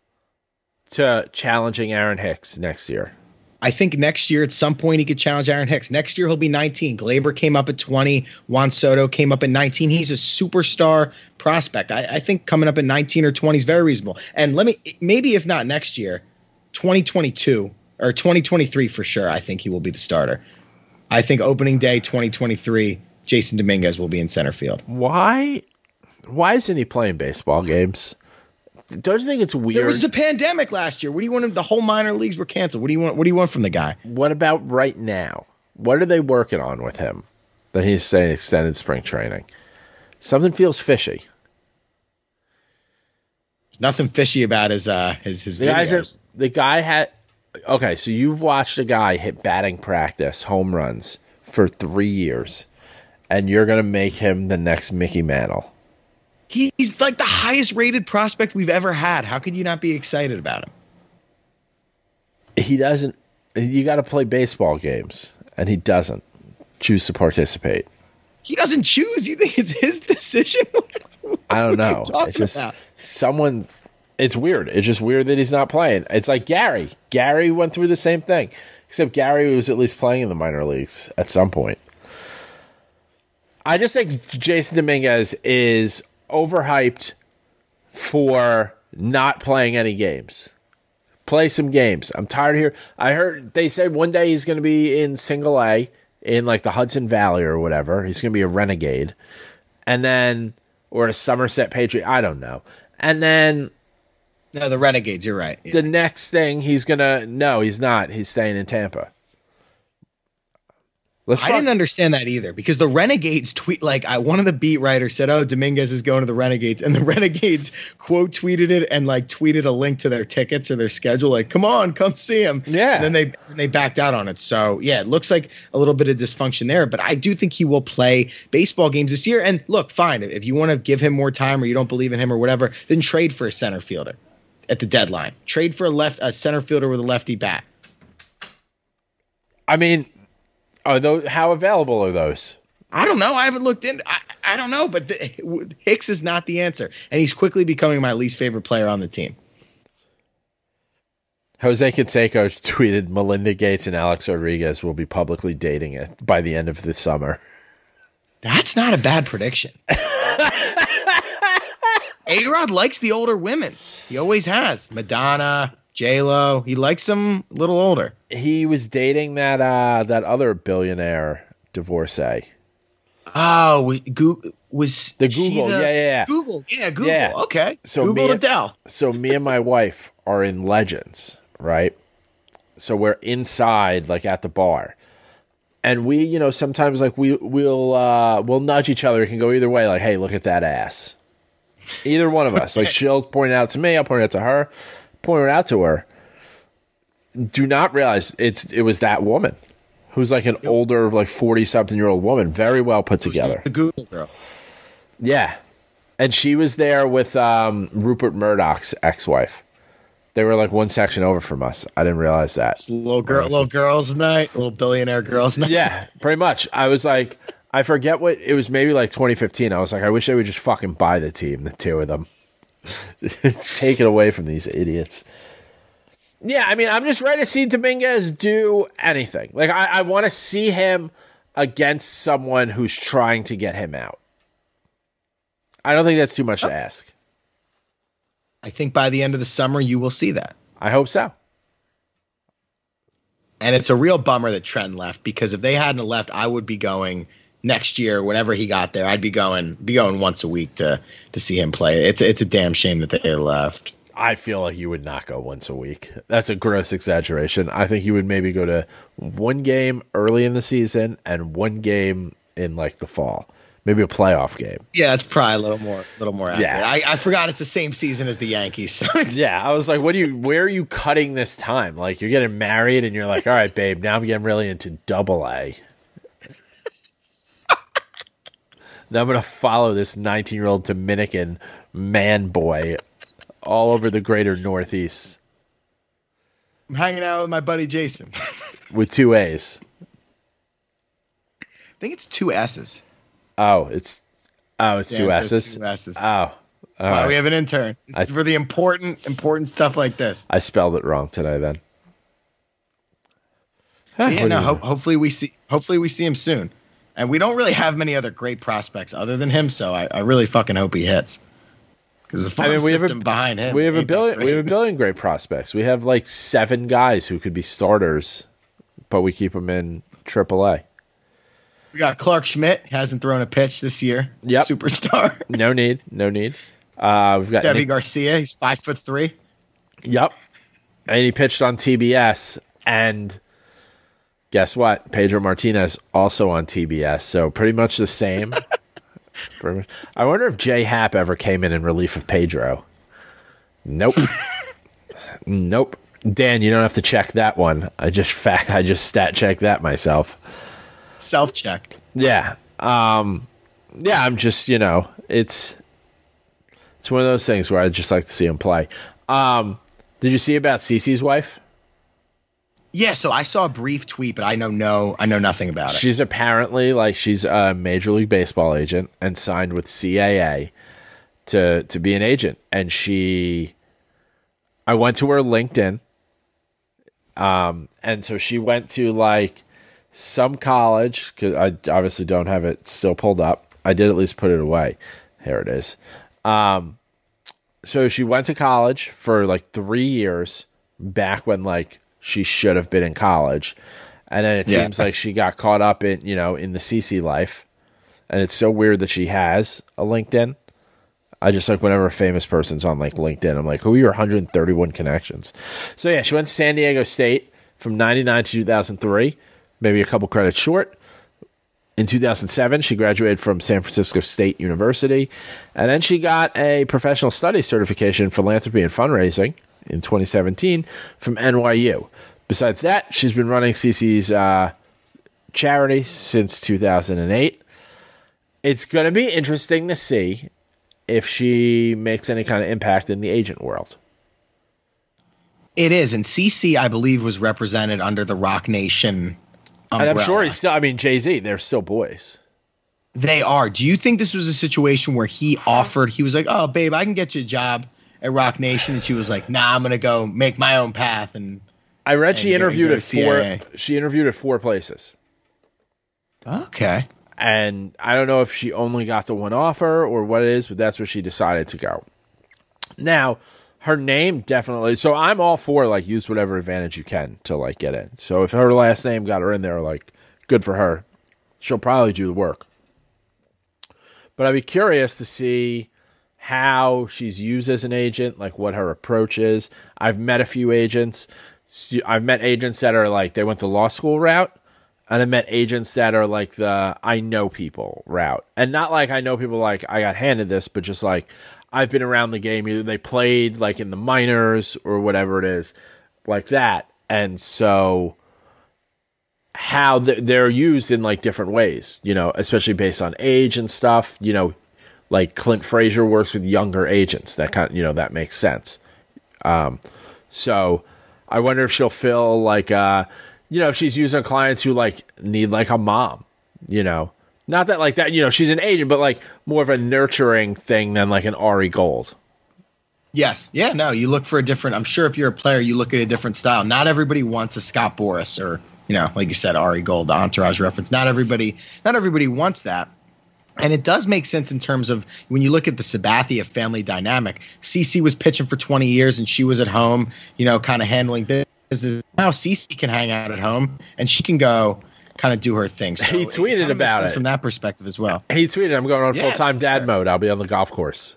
to challenging Aaron Hicks next year? I think next year at some point he could challenge Aaron Hicks. Next year he'll be nineteen. Glaber came up at twenty. Juan Soto came up at nineteen. He's a superstar prospect. I, I think coming up at nineteen or twenty is very reasonable. And let me, maybe if not next year, twenty twenty-two or twenty twenty-three for sure, I think he will be the starter. I think opening day twenty twenty-three, Jason Dominguez will be in center field. Why? Why isn't he playing baseball games? Don't you think it's weird? There was a pandemic last year. What do you want? him- The whole minor leagues were canceled. What do you want? What do you want from the guy? What about right now? What are they working on with him that he's saying extended spring training? Something feels fishy. Nothing fishy about his uh his his The guys videos. that, the guy had okay, so you've watched a guy hit batting practice, home runs for three years, and you're gonna make him the next Mickey Mantle. He- He's like the highest rated prospect we've ever had. How could you not be excited about him? He doesn't You got to play baseball games, and he doesn't choose to participate. He doesn't choose. You think it's his decision? I don't know. What are you It's just talking about? someone. It's weird. It's just weird that he's not playing. It's like Gary. Gary went through the same thing, except Gary was at least playing in the minor leagues at some point. I just think Jason Dominguez is overhyped for not playing any games. Play some games. I'm tired of here. I heard they said one day he's going to be in single A in like the Hudson Valley or whatever. He's going to be a Renegade. And then, or a Somerset Patriot. I don't know. And then No, the Renegades. You're right. Yeah. the next thing he's going to, no, he's not. He's staying in Tampa. Let's I fuck- didn't understand that either because the Renegades tweet like I one of the beat writers said, "Oh, Dominguez is going to the Renegades," and the Renegades quote tweeted it and like tweeted a link to their tickets or their schedule, like, "Come on, come see him." Yeah. And then they and they backed out on it. So yeah, it looks like a little bit of dysfunction there, but I do think he will play baseball games this year. And look, fine, if you want to give him more time or you don't believe in him or whatever, then trade for a center fielder at the deadline. Trade for a left a center fielder with a lefty bat. I mean, are those, how available are those? I don't know. I haven't looked in. I, I don't know, but the, Hicks is not the answer, and he's quickly becoming my least favorite player on the team. Jose Canseco tweeted Melinda Gates and Alex Rodriguez will be publicly dating it by the end of the summer. That's not a bad prediction. A-Rod likes the older women. He always has. Madonna, J-Lo. He likes them a little older. He was dating that uh, that other billionaire divorcee. Oh, was, Go- was The she Google, yeah, yeah, yeah. Google, yeah, Google. Yeah. Okay, So Google me- Adele. So me and my wife are in Legends, right? So we're inside, like at the bar, and we, you know, sometimes like we we'll uh, we'll nudge each other. It can go either way. Like, hey, look at that ass. Either one of us. Like she'll point it out to me. I'll point it out to her. Point it out to her. Do not realize it's it was that woman who's like an older, like forty something year old woman, very well put together. The Google girl. Yeah. And she was there with um, Rupert Murdoch's ex-wife. They were like one section over from us. I didn't realize that. It's a little girl, little girls night, little billionaire girls night. Yeah, pretty much. I was like, I forget what, it was maybe like twenty fifteen. I was like, I wish they would just fucking buy the team, the two of them. Take it away from these idiots. Yeah, I mean, I'm just ready to see Dominguez do anything. Like, I, I want to see him against someone who's trying to get him out. I don't think that's too much to ask. I think by the end of the summer, you will see that. I hope so. And it's a real bummer that Trent left because if they hadn't left, I would be going next year, whenever he got there, I'd be going be going once a week to to see him play. It's it's a damn shame that they left. I feel like you would not go once a week. That's a gross exaggeration. I think you would maybe go to one game early in the season and one game in like the fall. Maybe a playoff game. Yeah, it's probably a little more little more accurate. Yeah. I, I forgot it's the same season as the Yankees. So Yeah, I was like, what do you where are you cutting this time? Like you're getting married and you're like, all right, babe, now I'm getting really into double A. Now I'm gonna follow this nineteen year old Dominican man boy all over the greater Northeast I'm hanging out with my buddy Jason. with two A's. I think it's two S's. Oh, it's oh, it's Yeah, two it says S's. Two S's. Oh, all That's why right. we have an intern. This I- is for the important important stuff like this. I spelled it wrong today. Then. But What yeah, do no. you- Ho- hopefully we see. Hopefully we see him soon. And we don't really have many other great prospects other than him. So I, I really fucking hope he hits. Because the farm I mean, we have system a, behind him. we have a ain't that billion. great. We have a billion great prospects. We have like seven guys who could be starters, but we keep them in triple A. We got Clark Schmidt, hasn't thrown a pitch this year. Yep. Superstar. No need. No need. Uh, we've got Debbie Nick, Garcia, he's five foot three. Yep. And he pitched on T B S. And guess what? Pedro Martinez also on T B S. So pretty much the same. Pretty much. I wonder if J Happ ever came in in relief of Pedro. Nope. Nope. Dan, you don't have to check that one. I just fact. I just stat checked that myself. Self check. Yeah. Um, yeah, I'm just, you know, it's it's one of those things where I'd just like to see him play. Um, did you see about Cece's wife? Yeah, so I saw a brief tweet, but I know no, I know nothing about it. She's apparently like she's a Major League Baseball agent and signed with C A A to to be an agent. And she, I went to her LinkedIn, um, and so she went to like some college because I obviously don't have it still pulled up. I did at least put it away. Here it is. Um, so she went to college for like three years back when like. She should have been in college. And then it yeah. seems like she got caught up in, you know, in the C C life. And it's so weird that she has a LinkedIn. I just like whenever a famous person's on like LinkedIn, I'm like, who are your one hundred thirty-one connections? So yeah, she went to San Diego State from ninety-nine to two thousand three, maybe a couple credits short. In two thousand seven, she graduated from San Francisco State University. And then she got a professional studies certification in philanthropy and fundraising in twenty seventeen from N Y U. Besides that, she's been running C C's uh, charity since two thousand eight. It's going to be interesting to see if she makes any kind of impact in the agent world. It is, and C C, I believe, was represented under the Rock Nation umbrella. And I'm sure he's still, I mean, Jay-Z, they're still boys. They are. Do you think this was a situation where he offered, he was like, oh, babe, I can get you a job at Rock Nation, and she was like, nah, I'm going to go make my own path. And I read and she go- interviewed go at to C A A. four, she interviewed at four places. Okay. And I don't know if she only got the one offer or what it is, but that's where she decided to go. Now, her name definitely, so I'm all for like use whatever advantage you can to like get in. So if her last name got her in there, like good for her. She'll probably do the work. But I'd be curious to see how she's used as an agent, like what her approach is. I've met a few agents. I've met agents that are like, they went the law school route. And I met agents that are like the I know people route. And not like I know people like I got handed this, but just like I've been around the game. Either they played like in the minors or whatever it is, like that. And so how th- they're used in like different ways, you know, especially based on age and stuff, you know, like Clint Frazier works with younger agents. That kind, you know, that makes sense. Um, so I wonder if she'll feel like, uh, you know, if she's using clients who like need like a mom, you know, not that like that, you know, she's an agent, but like more of a nurturing thing than like an Ari Gold. Yes. Yeah, no, you look for a different, I'm sure if you're a player, you look at a different style. Not everybody wants a Scott Boras or, you know, like you said, Ari Gold, the Entourage reference. Not everybody, not everybody wants that. And it does make sense in terms of when you look at the Sabathia family dynamic. Cece was pitching for twenty years and she was at home, you know, kind of handling business. Now Cece can hang out at home and she can go kind of do her thing. So He tweeted it kinda makes about sense it. from that perspective as well. He tweeted, I'm going on Yeah, full-time dad sure. mode. I'll be on the golf course.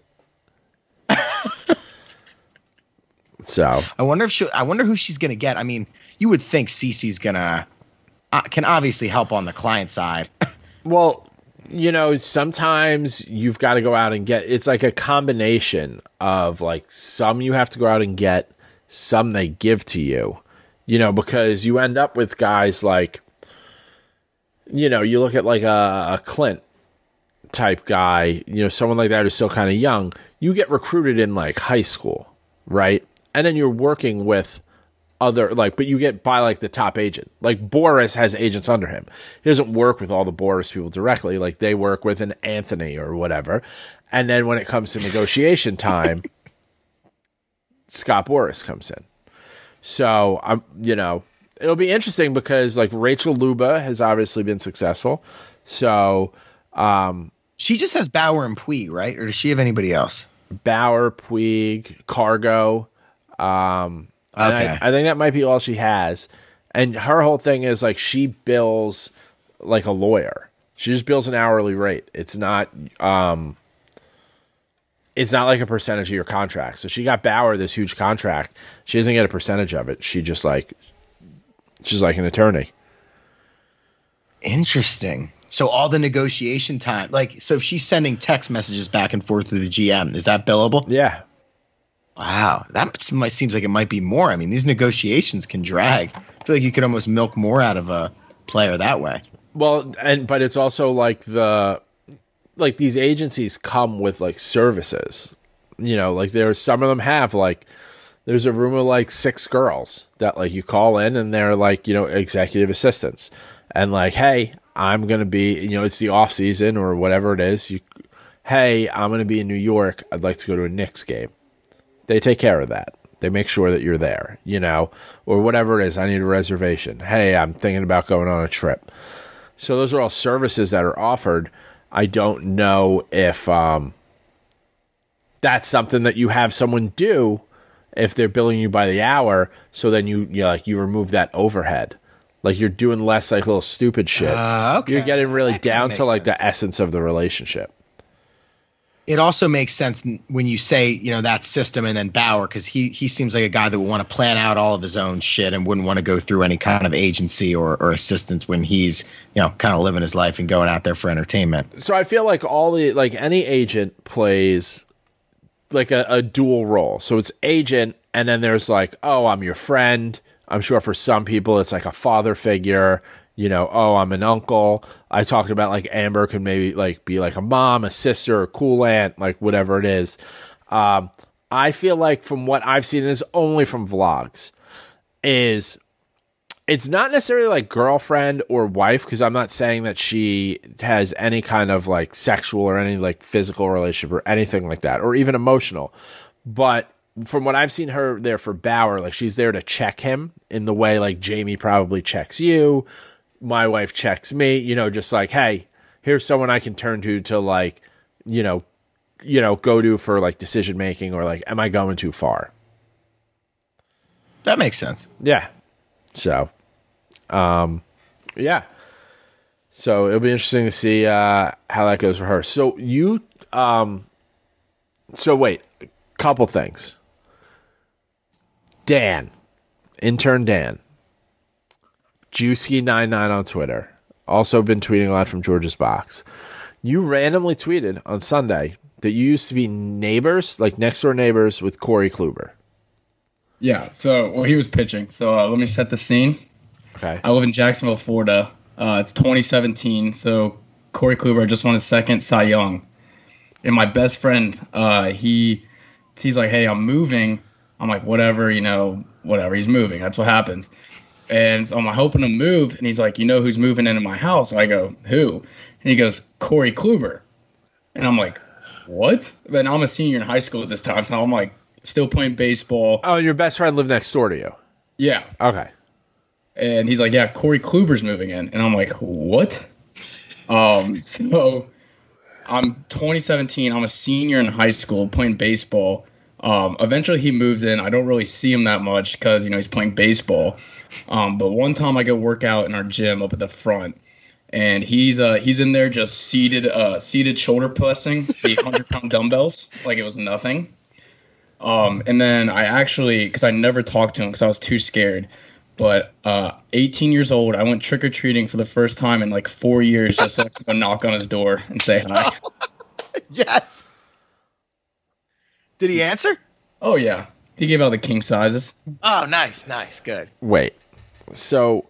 So I wonder if she I wonder who she's going to get. I mean, you would think Cece's going to uh, can obviously help on the client side. Well, you know, sometimes you've got to go out and get, it's like a combination of like some you have to go out and get, some they give to you, you know, because you end up with guys like, you know, you look at like a, a Clint type guy, you know, someone like that who's still kind of young, you get recruited in like high school, right? And then you're working with other, like, but you get by like the top agent. Like Boris has agents under him. He doesn't work with all the Boris people directly. Like they work with an Anthony or whatever. And then when it comes to negotiation time, Scott Boris comes in. So I'm, you know, it'll be interesting because like Rachel Luba has obviously been successful. So um, She just has Bauer and Puig, right? Or does she have anybody else? Bauer, Puig, Cargo. Um, And Okay. I, I think that might be all she has. And her whole thing is like she bills like a lawyer. She just bills an hourly rate. It's not um it's not like a percentage of your contract. So she got Bauer this huge contract. She doesn't get a percentage of it. She just like she's like an attorney. Interesting. So all the negotiation time, like, so if she's sending text messages back and forth to the G M, is that billable? Yeah. Wow, that might, seems like it might be more. I mean, these negotiations can drag. I feel like you could almost milk more out of a player that way. Well, and but it's also like the like these agencies come with like services. You know, like there's some of them have like there's a room of like six girls that like you call in and they're like, you know, executive assistants. And like, hey, I'm going to be, you know, it's the off season or whatever it is. You, hey, I'm going to be in New York. I'd like to go to a Knicks game. They take care of that. They make sure that you're there, you know, or whatever it is. I need a reservation. Hey, I'm thinking about going on a trip. So those are all services that are offered. I don't know if um, that's something that you have someone do if they're billing you by the hour. So then you, you know, like you remove that overhead. Like you're doing less like little stupid shit. Uh, okay. You're getting really That down makes to like sense. the essence of the relationship. It also makes sense when you say, you know, that system and then Bauer, because he he seems like a guy that would want to plan out all of his own shit and wouldn't want to go through any kind of agency or, or assistance when he's, you know, kind of living his life and going out there for entertainment. So I feel like all the like any agent plays like a, a dual role. So it's agent, and then there's like, oh, I'm your friend. I'm sure for some people it's like a father figure. You know, oh, I'm an uncle. I talked about like Amber could maybe like be like a mom, a sister, a cool aunt, like whatever it is. Um, I feel like from what I've seen, this only from vlogs, is it's not necessarily like girlfriend or wife, because I'm not saying that she has any kind of like sexual or any like physical relationship or anything like that, or even emotional. But from what I've seen her there for Bauer, like she's there to check him in the way like Jamie probably checks you. My wife checks me, you know, just like, hey, here's someone I can turn to to like, you know, you know, go to for like decision making, or like, am I going too far? That makes sense. Yeah. So, um, yeah. So it'll be interesting to see uh, how that goes for her. So you, um, so wait, a couple things. Dan, intern Dan. Juicy ninety-nine on Twitter. Also been tweeting a lot from George's Box. You randomly tweeted on Sunday that you used to be neighbors, like next door neighbors with Corey Kluber. Yeah, so, well, he was pitching. So uh, let me set the scene. Okay. I live in Jacksonville, Florida. Uh, it's twenty seventeen, so Corey Kluber just won his second Cy Young. And my best friend, uh, he he's like, hey, I'm moving. I'm like, whatever, you know, whatever. He's moving. That's what happens. And so I'm hoping to move, and he's like, you know who's moving into my house? And I go, who? And he goes, Corey Kluber. And I'm like, what? But I'm a senior in high school at this time, so I'm like still playing baseball. Oh, your best friend lived next door to you. Yeah. Okay. And he's like, yeah, Corey Kluber's moving in. And I'm like, what? Um, so I'm twenty seventeen. I'm a senior in high school playing baseball. Um, eventually he moves in. I don't really see him that much because, you know, he's playing baseball. Um, but one time I go work out in our gym up at the front, and he's uh, he's in there just seated uh, seated shoulder pressing the hundred pound dumbbells like it was nothing. Um, and then I actually, because I never talked to him because I was too scared. But uh, eighteen years old, I went trick or treating for the first time in like four years, just so I could go knock on his door and say hi. Yes. Did he answer? Oh yeah, he gave out the king sizes. Oh, nice, nice, good. Wait. So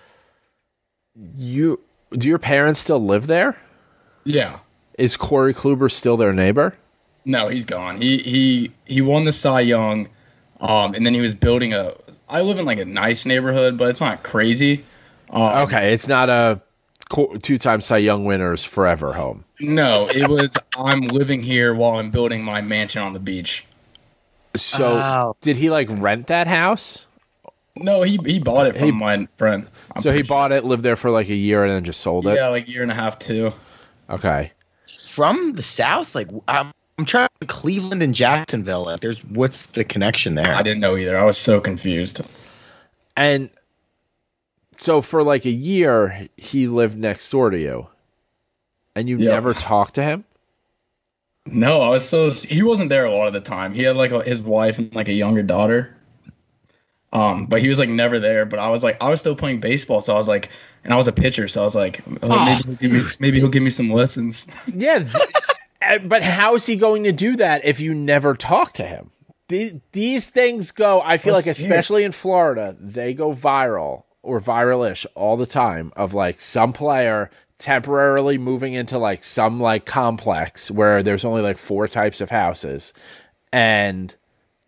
you do your parents still live there? Yeah. Is Corey Kluber still their neighbor? No, he's gone. He he he won the Cy Young, um, and then he was building a. I live in like a nice neighborhood, but it's not crazy. Um, Okay, it's not a two-time Cy Young winners forever home. No, it was I'm living here while I'm building my mansion on the beach. So Oh. did he like rent that house? No, he he bought it from He- my friend. I'm So he pretty bought it, lived there for like a year, and then just sold sure. it? Yeah, like a year and a half too. Okay. From the South? Like, I'm, I'm trying to Cleveland and Jacksonville. Like, there's what's the connection there? I didn't know either. I was so confused. And so for like a year, he lived next door to you, and you Yeah. never talked to him? No, I was so he wasn't there a lot of the time. He had like a, his wife and like a younger daughter. Um, but he was like never there. But I was like, I was still playing baseball, so I was like, and I was a pitcher, so I was like, oh, maybe he'll give me, maybe he'll give me some lessons. Yeah. th- uh, but how is he going to do that if you never talk to him? The- These things go, I feel like, What's here? especially in Florida, they go viral or viral-ish all the time of like some player temporarily moving into like some like complex where there's only like four types of houses, and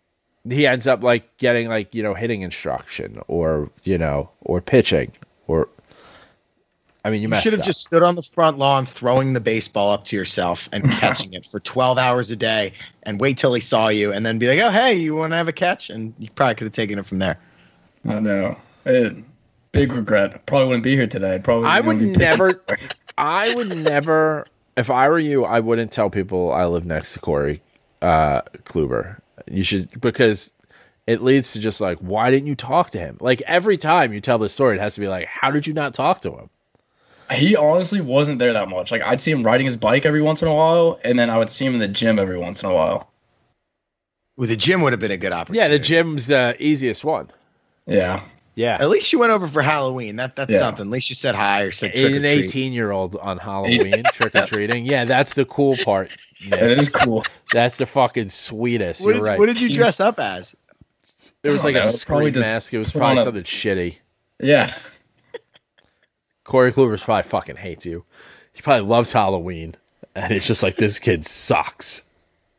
he ends up like getting like, you know, hitting instruction or, you know, or pitching or, I mean, you, You messed should have up. just stood on the front lawn throwing the baseball up to yourself and catching it for twelve hours a day and wait till he saw you and then be like, oh, hey, you want to have a catch? And you probably could have taken it from there. I know. It, big regret. Probably wouldn't be here today. Probably. I would wouldn't be never, pitching. I would never, if I were you, I wouldn't tell people I live next to Corey uh, Kluber. You should, because it leads to just like, why didn't you talk to him? Like every time you tell this story, it has to be like, how did you not talk to him? He honestly wasn't there that much. Like I'd see him riding his bike every once in a while, and then I would see him in the gym every once in a while. Well, the gym would have been a good opportunity. Yeah, the gym's the easiest one. Yeah. Yeah. At least you went over for Halloween. That That's Yeah. something. At least you said hi or said trick or An treat. eighteen-year-old on Halloween, trick-or-treating. Yeah, that's the cool part. Nick. And it was cool. That's the fucking sweetest. What You're did, right. what did you dress up as? It was I like don't a know, it's probably screen just mask. It was put probably on a- something shitty. Yeah. Corey Kluber's probably fucking hates you. He probably loves Halloween. And it's just like, this kid sucks.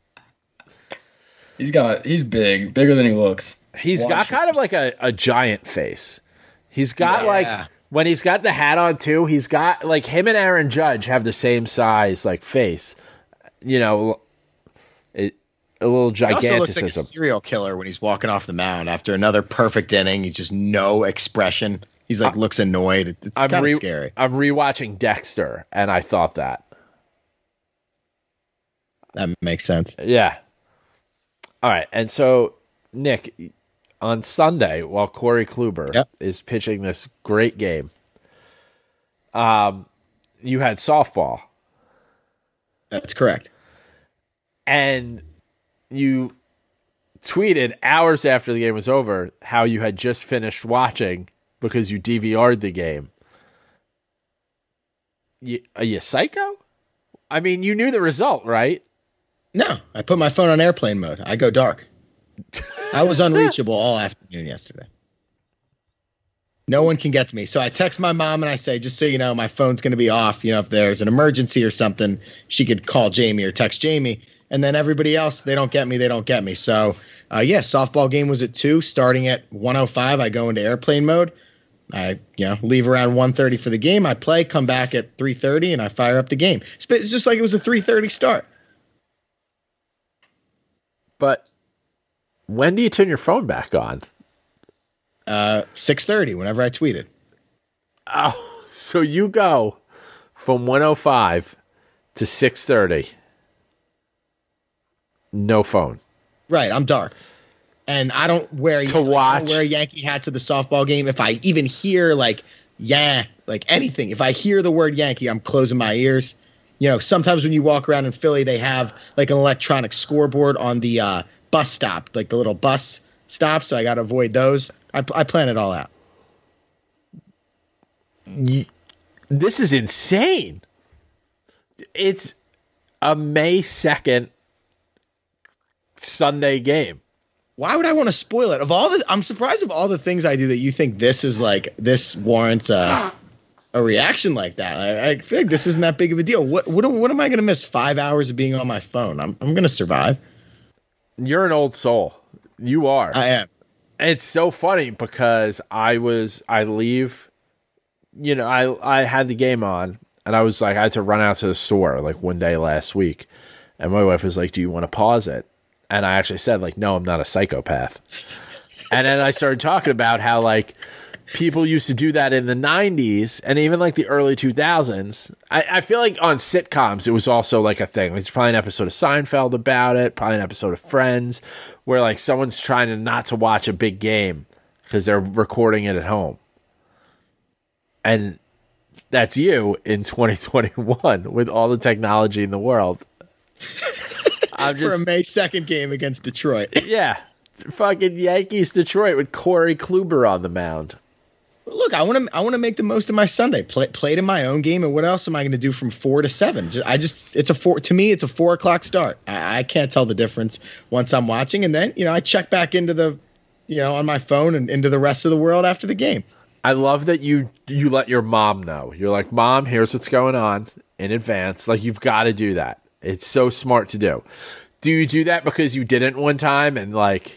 He's got he's big, bigger than he looks. He's got Watch. kind of like a, a giant face. He's got Yeah. like, when he's got the hat on too, he's got like him and Aaron Judge have the same size like face. You know, it, a little He also looks like a giganticism. serial killer when he's walking off the mound after another perfect inning. He just no expression. He's like looks annoyed. It- It's I'm kind of re- scary. I'm rewatching Dexter, and I thought that. That makes sense. Yeah. All right, and so Nick, on Sunday, while Corey Kluber Yep. is pitching this great game, um, you had softball, That's correct. and you tweeted hours after the game was over how you had just finished watching because you D V R'd the game. You, are you psycho? I mean, you knew the result, right? No, I put my phone on airplane mode. I go dark. I was unreachable all afternoon yesterday. No one can get to me. So I text my mom and I say, just so you know, my phone's going to be off. You know, if there's an emergency or something, she could call Jamie or text Jamie. And then everybody else, they don't get me. They don't get me. So, uh, yeah, softball game was at two. Starting at one oh five, I go into airplane mode. I, you know, leave around one thirty for the game. I play, come back at three thirty, and I fire up the game. It's been- it's just like it was a three thirty start. But when do you turn your phone back on? Uh, six thirty, whenever I tweeted. Oh, so you go from one oh five to six thirty. No phone. Right, I'm dark. And I don't wear, To I don't watch. wear a Yankee hat to the softball game. If I even hear, like, yeah, like anything, if I hear the word Yankee, I'm closing my ears. You know, sometimes when you walk around in Philly, they have, like, an electronic scoreboard on the uh, bus stop, like the little bus stops, so I got to avoid those. I, I plan it all out. You, this is insane. It's a May second Sunday game. Why would I want to spoil it? Of all the, I'm surprised of all the things I do that you think this is like this warrants a a reaction like that. I, I feel like this isn't that big of a deal. What what am- what am I going to miss? Five hours of being on my phone. I'm I'm going to survive. You're an old soul. You are. I am. It's so funny because I was I leave, you know, I I had the game on and I was like I had to run out to the store like one day last week, and my wife was like, "Do you want to pause it?" And I actually said like, "No, I'm not a psychopath." And then I started talking about how like people used to do that in the nineties and even like the early two thousands. I, I feel like on sitcoms it was also like a thing. There's probably an episode of Seinfeld about it, probably an episode of Friends, where like someone's trying to not to watch a big game because they're recording it at home. And that's you in twenty twenty-one with all the technology in the world. I'm For a just May second game against Detroit. yeah, fucking Yankees Detroit with Corey Kluber on the mound. Look, I want to I want to make the most of my Sunday. Play played in my own game, and what else am I going to do from four to seven? Just, I just it's a four to me. It's a four o'clock start. I, I can't tell the difference once I'm watching, and then you know I check back into the, you know, on my phone and into the rest of the world after the game. I love that you you let your mom know. You're like, "Mom, here's what's going on," in advance. Like you've got to do that. It's so smart to do. Do you do that because you didn't one time and like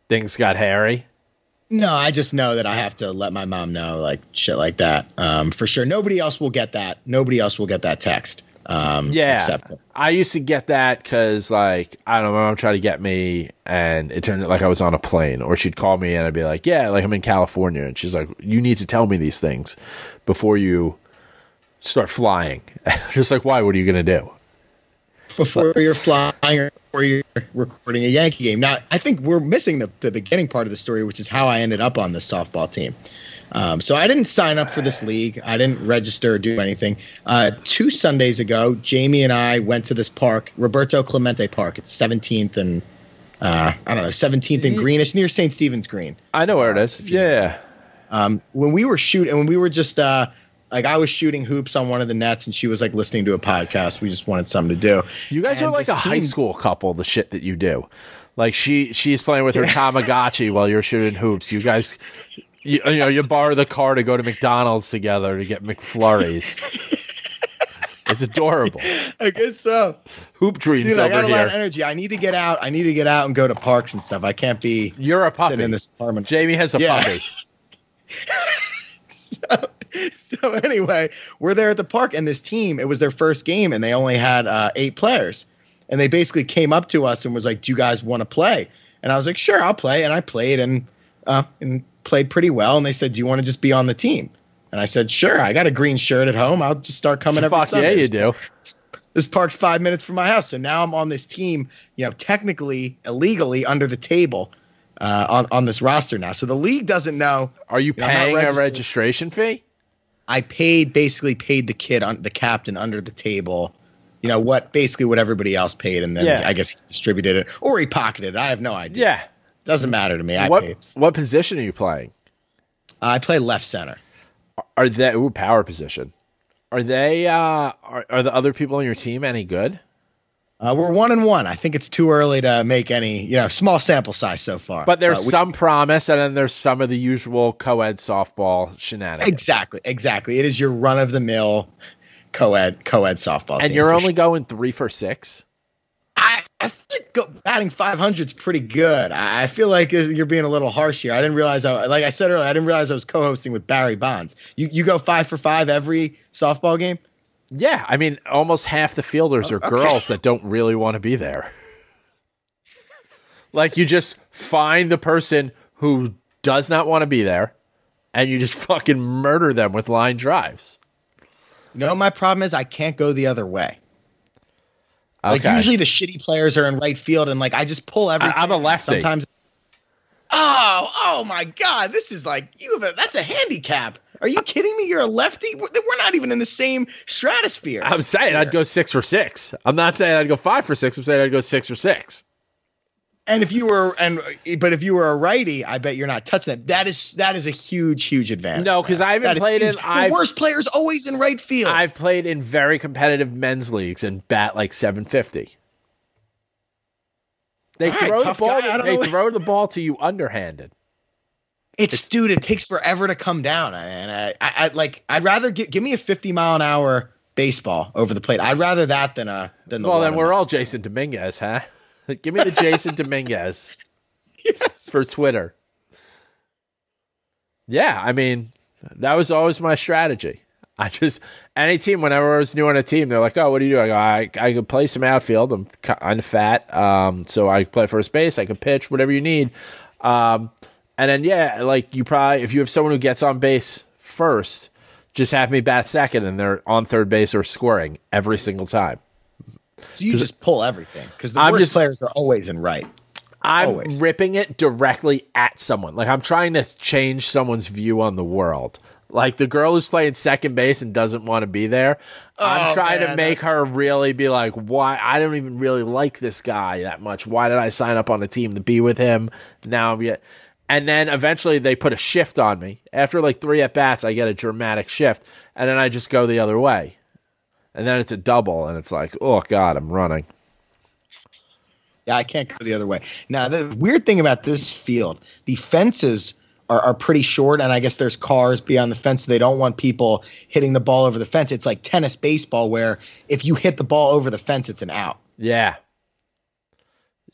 things got hairy? No, I just know that I have to let my mom know, like shit like that. Um, for sure. Nobody else will get that. Nobody else will get that text. Um, Yeah, except her. I used to get that because, like, I don't know, my mom tried to get me, and it turned out like I was on a plane, or she'd call me, and I'd be like, yeah, like I'm in California, and she's like, you need to tell me these things before you start flying. Just like, why? What are you gonna do? Before you're flying or before you're recording a Yankee game. Now, I think we're missing the, the beginning part of the story, which is how I ended up on this softball team. Um, so I didn't sign up for this league. I didn't register or do anything. Uh, two Sundays ago, Jamie and I went to this park, Roberto Clemente Park. It's seventeenth and, uh, I don't know, seventeenth and Greenish, near Saint Stephen's Green. I know where it is. Yeah. Um, when we were shooting, when we were just, uh, like I was shooting hoops on one of the nets and she was like listening to a podcast. We just wanted something to do. You guys And are like this a high team- school couple, the shit that you do. Like she she's playing with her Tamagotchi while you're shooting hoops. You guys, you, you know, you borrow the car to go to McDonald's together to get McFlurries. It's adorable. I guess so. Hoop dreams Dude, I got over a lot of here. energy. I need to get out. I need to get out and go to parks and stuff. I can't be You're a puppy. sitting in this apartment. Jamie has a Yeah. puppy. so, so anyway, we're there at the park, and this team, it was their first game, and they only had uh, eight players. And they basically came up to us and was like, do you guys want to play? And I was like, sure, I'll play. And I played and uh, and played pretty well. And they said, do you want to just be on the team? And I said, sure, I got a green shirt at home. I'll just start coming every Fuck yeah, Sunday. you do. This park's five minutes from my house. So now I'm on this team, you know, technically, illegally under the table uh, on, on this roster now. So the league doesn't know. Are you You know, I'm not paying a registered. registration fee? I paid, basically paid the kid, on the captain under the table, you know, what, basically what everybody else paid. And then Yeah. I guess he distributed it or he pocketed it. I have no idea. Yeah. Doesn't matter to me. I What paid. what position are you playing? I play left center. Are they ooh, power position? Are they uh are, are the other people on your team any good? Uh, we're one and one. I think it's too early to make any, you know, small sample size so far. But there's Uh, we- some promise, and then there's some of the usual co-ed softball shenanigans. Exactly, exactly. It is your run of the mill co-ed co-ed softball And team, you're for only sure. going three for six. I, I feel like go, batting five hundred is pretty good. I, I feel like you're being a little harsh here. I didn't realize, I, like I said earlier, I didn't realize I was co-hosting with Barry Bonds. You you go five for five every softball game? Yeah, I mean, almost half the fielders are okay. girls that don't really want to be there. Like, you just find the person who does not want to be there, and you just fucking murder them with line drives. You know, my problem is I can't go the other way. Like Okay. usually the shitty players are in right field, and like I just pull everything. I'm a lefty. Sometimes. Oh, oh my God! This is like you have a. That's a handicap. Are you kidding me? You're a lefty. We're we're not even in the same stratosphere. I'm saying I'd go six for six. I'm not saying I'd go five for six. I'm saying I'd go six for six. And if you were, and but if you were a righty, I bet you're not touching that. That is that is a huge, huge advantage. No, because I haven't That is played huge. in. The I've, worst player's always in right field. I've played in very competitive men's leagues and bat like seven fifty. They All right, throw the tough ball. guy. I don't They know. throw the ball to you underhanded. It's, dude, it takes forever to come down, and I, I, I like. I'd rather give give me a fifty mile an hour baseball over the plate. I'd rather that than a than the. Well, then one we're in all Jason Dominguez, huh? Give me the Jason Dominguez for Twitter. Yeah, I mean, that was always my strategy. I just any team whenever I was new on a team, they're like, "Oh, what do you do?" I go, "I I could play some outfield. I'm kind of fat, um, so I could play first base. I could pitch, whatever you need." Um, and then yeah, like you probably if you have someone who gets on base first, just have me bat second, and they're on third base or scoring every single time. So you just pull everything because the I'm worst just- players are always in right. I'm Always. ripping it directly at someone. Like I'm trying to change someone's view on the world. Like the girl who's playing second base and doesn't want to be there. I'm Oh, trying to man, make her really be like, why? I don't even really like this guy that much. Why did I sign up on a team to be with him? Now I'm yet. And then eventually they put a shift on me. After like three at bats, I get a dramatic shift, and then I just go the other way. And then it's a double, and it's like, oh God, I'm running. Yeah, I can't go the other way. Now, the weird thing about this field, the fences are, are pretty short, and I guess there's cars beyond the fence, so they don't want people hitting the ball over the fence. It's like tennis baseball, where if you hit the ball over the fence, it's an out. Yeah.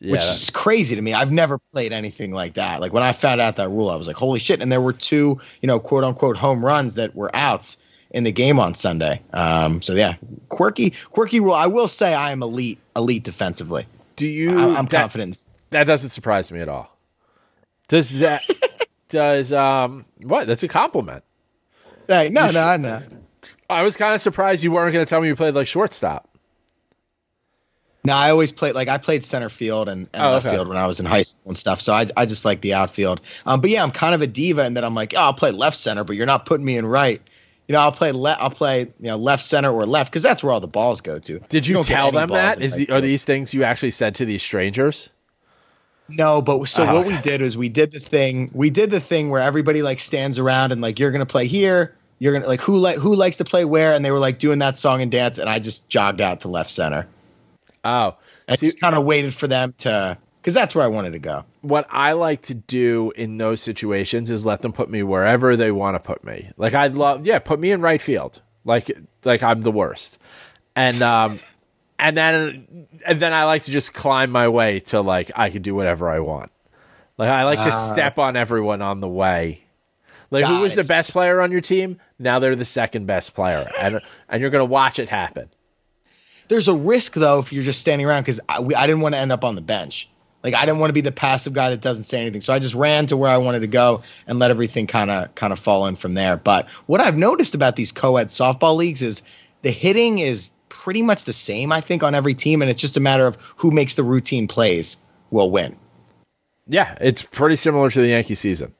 Yeah, which that- is crazy to me. I've never played anything like that. Like when I found out that rule, I was like, holy shit. And there were two, you know, quote unquote home runs that were outs in the game on Sunday. Um, so yeah, quirky, quirky rule. I will say I am elite, elite defensively. Do you? I, I'm that, confident. That doesn't surprise me at all. Does that? does um? What? That's a compliment. Hey, no, You no, no. I was kind of surprised you weren't going to tell me you played like shortstop. No, I always played like I played center field and, and Oh, left okay. field when I was in high school and stuff. So I I just like the outfield. Um, but yeah, I'm kind of a diva in that I'm like, oh, I'll play left center, but you're not putting me in right. You know, I'll play le- I'll play you know left center or left because that's where all the balls go to. Did you don't get tell any them balls that? in Is right the, are field. these things you actually said to these strangers? No, but so Oh, what okay. we did is we did the thing. We did the thing where everybody like stands around and like you're gonna play here. You're gonna like who like who likes to play where, and they were like doing that song and dance, and I just jogged out to left center. Oh, I see, just kind of waited for them to, because that's where I wanted to go. what I like to do in those situations is let them put me wherever they want to put me. Like I'd love, yeah, put me in right field. Like, like I'm the worst, and um, and then and then I like to just climb my way to like I could do whatever I want. Like I like to step on everyone on the way. Like who Got was it. the best player on your team? Now they're the second best player, and and you're gonna watch it happen. There's a risk though if you're just standing around because I, we- I didn't want to end up on the bench. Like I didn't want to be the passive guy that doesn't say anything. So I just ran to where I wanted to go and let everything kind of kind of fall in from there. But what I've noticed about these co-ed softball leagues is the hitting is pretty much the same, I think, on every team, and it's just a matter of who makes the routine plays will win. Yeah, it's pretty similar to the Yankee season.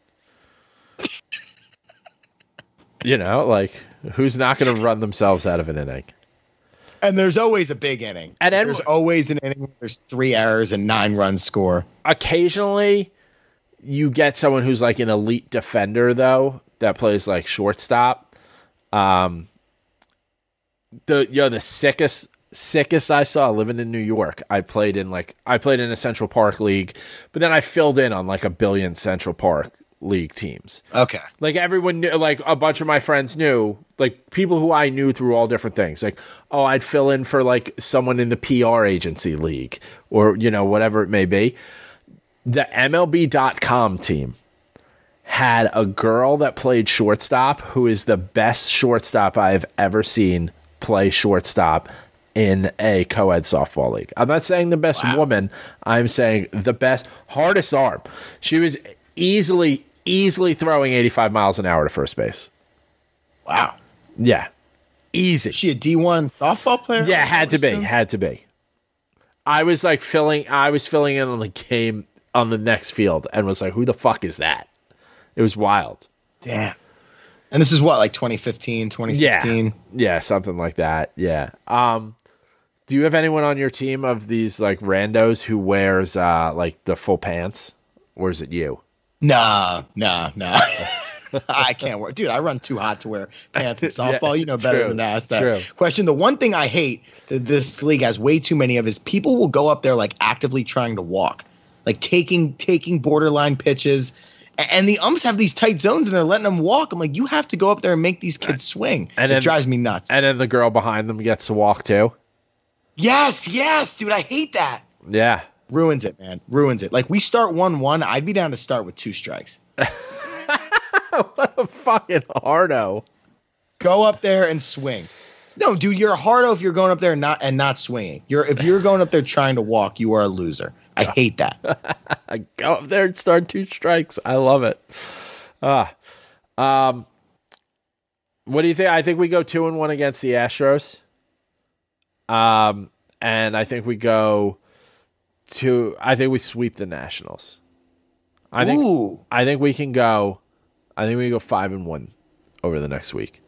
You know, like who's not going to run themselves out of an inning? And there's always a big inning. And then- there's always an inning where there's three errors and nine runs score. Occasionally, you get someone who's like an elite defender, though, that plays like shortstop. Um, the you know the sickest sickest I saw living in New York. I played in like I played in a Central Park league, but then I filled in on like a billion Central Park league teams. Okay. Like everyone knew, like a bunch of my friends knew, like people who I knew through all different things. Like, oh, I'd fill in for like someone in the P R agency league or, you know, whatever it may be. The M L B dot com team had a girl that played shortstop who is the best shortstop I've ever seen play shortstop in a co-ed softball league. I'm not saying the best woman. I'm saying the best, hardest arm. She was easily, easily throwing eighty-five miles an hour to first base. Wow. Yeah. Easy. Is she a D one softball player? Yeah, had to be. Assume? Had to be. I was like filling I was filling in on the game on the next field and was like, who the fuck is that? It was wild. Damn. And this is what, like twenty fifteen, twenty sixteen? Yeah. Yeah, something like that. Yeah. Um do you have anyone on your team of these like randos who wears uh like the full pants? Or is it you? Nah, nah, nah. I can't wear. Dude, I run too hot to wear pants in softball. Yeah, you know better true, than to ask that true. question. The one thing I hate that this league has way too many of is people will go up there like actively trying to walk, like taking taking borderline pitches. A- And the umps have these tight zones and they're letting them walk. I'm like, you have to go up there and make these kids swing. And it then- drives me nuts. And then the girl behind them gets to walk too. yes, yes, dude, I hate that. Yeah. Ruins it, man. Ruins it. Like we start one one, I'd be down to start with two strikes. What a fucking hardo. Go up there and swing. No, dude, you're a hardo if you're going up there and not and not swinging. You're if you're going up there trying to walk, you are a loser. I hate that. I go up there and start two strikes. I love it. Ah, um, what do you think? I think we go two and one against the Astros. Um, and I think we go to. I think we sweep the Nationals. I think. Ooh. I think we can go. I think we can go five and one over the next week.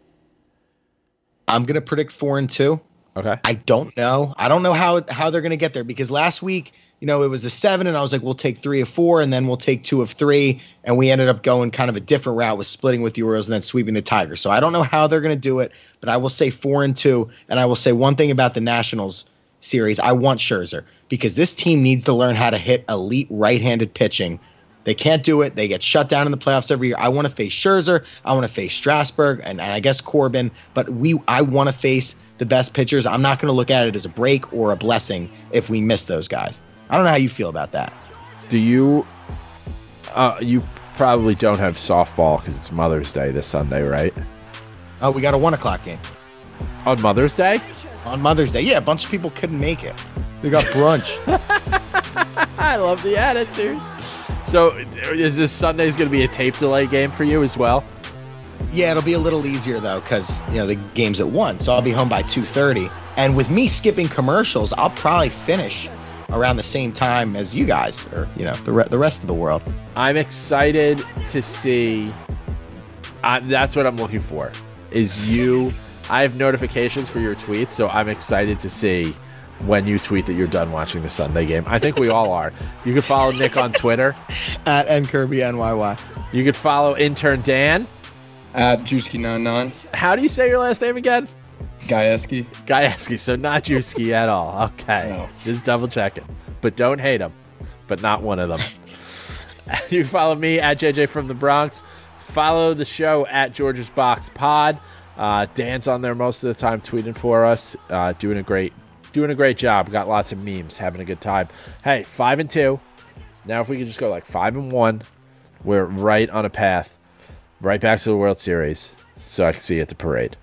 I'm gonna predict four and two. Okay. I don't know. I don't know how how they're gonna get there because last week, you know, it was the seven, and I was like, we'll take three of four, and then we'll take two of three, and we ended up going kind of a different route with splitting with the Orioles and then sweeping the Tigers. So I don't know how they're gonna do it, but I will say four and two, and I will say one thing about the Nationals series: I want Scherzer because this team needs to learn how to hit elite right-handed pitching. They can't do it. They get shut down in the playoffs every year. I want to face Scherzer. I want to face Strasburg and, and I guess Corbin. But we, I want to face the best pitchers. I'm not going to look at it as a break or a blessing if we miss those guys. I don't know how you feel about that. Do you? Uh, you probably don't have softball because it's Mother's Day this Sunday, right? Oh, we got a one o'clock game On Mother's Day? on Mother's Day. Yeah, a bunch of people couldn't make it. They got brunch. I love the attitude. So, is this Sunday's going to be a tape delay game for you as well? Yeah, it'll be a little easier though, because you know the game's at one, so I'll be home by two thirty. And with me skipping commercials, I'll probably finish around the same time as you guys, or you know the re- the rest of the world. I'm excited to see. Uh, that's what I'm looking for. Is you? I have notifications for your tweets, so I'm excited to see when you tweet that you're done watching the Sunday game. I think we all are. You can follow Nick on Twitter At N Kirby N Y Y. You can follow intern Dan. At Juski ninety-nine. How do you say your last name again? Gajewski. Gajewski, so not Juski at all. Okay, No. Just double checking. But don't hate him. But not one of them. You can follow me at J J from the Bronx. Follow the show at George's Box Pod. Uh, Dan's on there most of the time tweeting for us. Uh, doing a great doing a great job. Got lots of memes. Having a good time. Hey, five and two. Now if we could just go like five and one, we're right on a path. Right back to the World Series. So I can see you at the parade.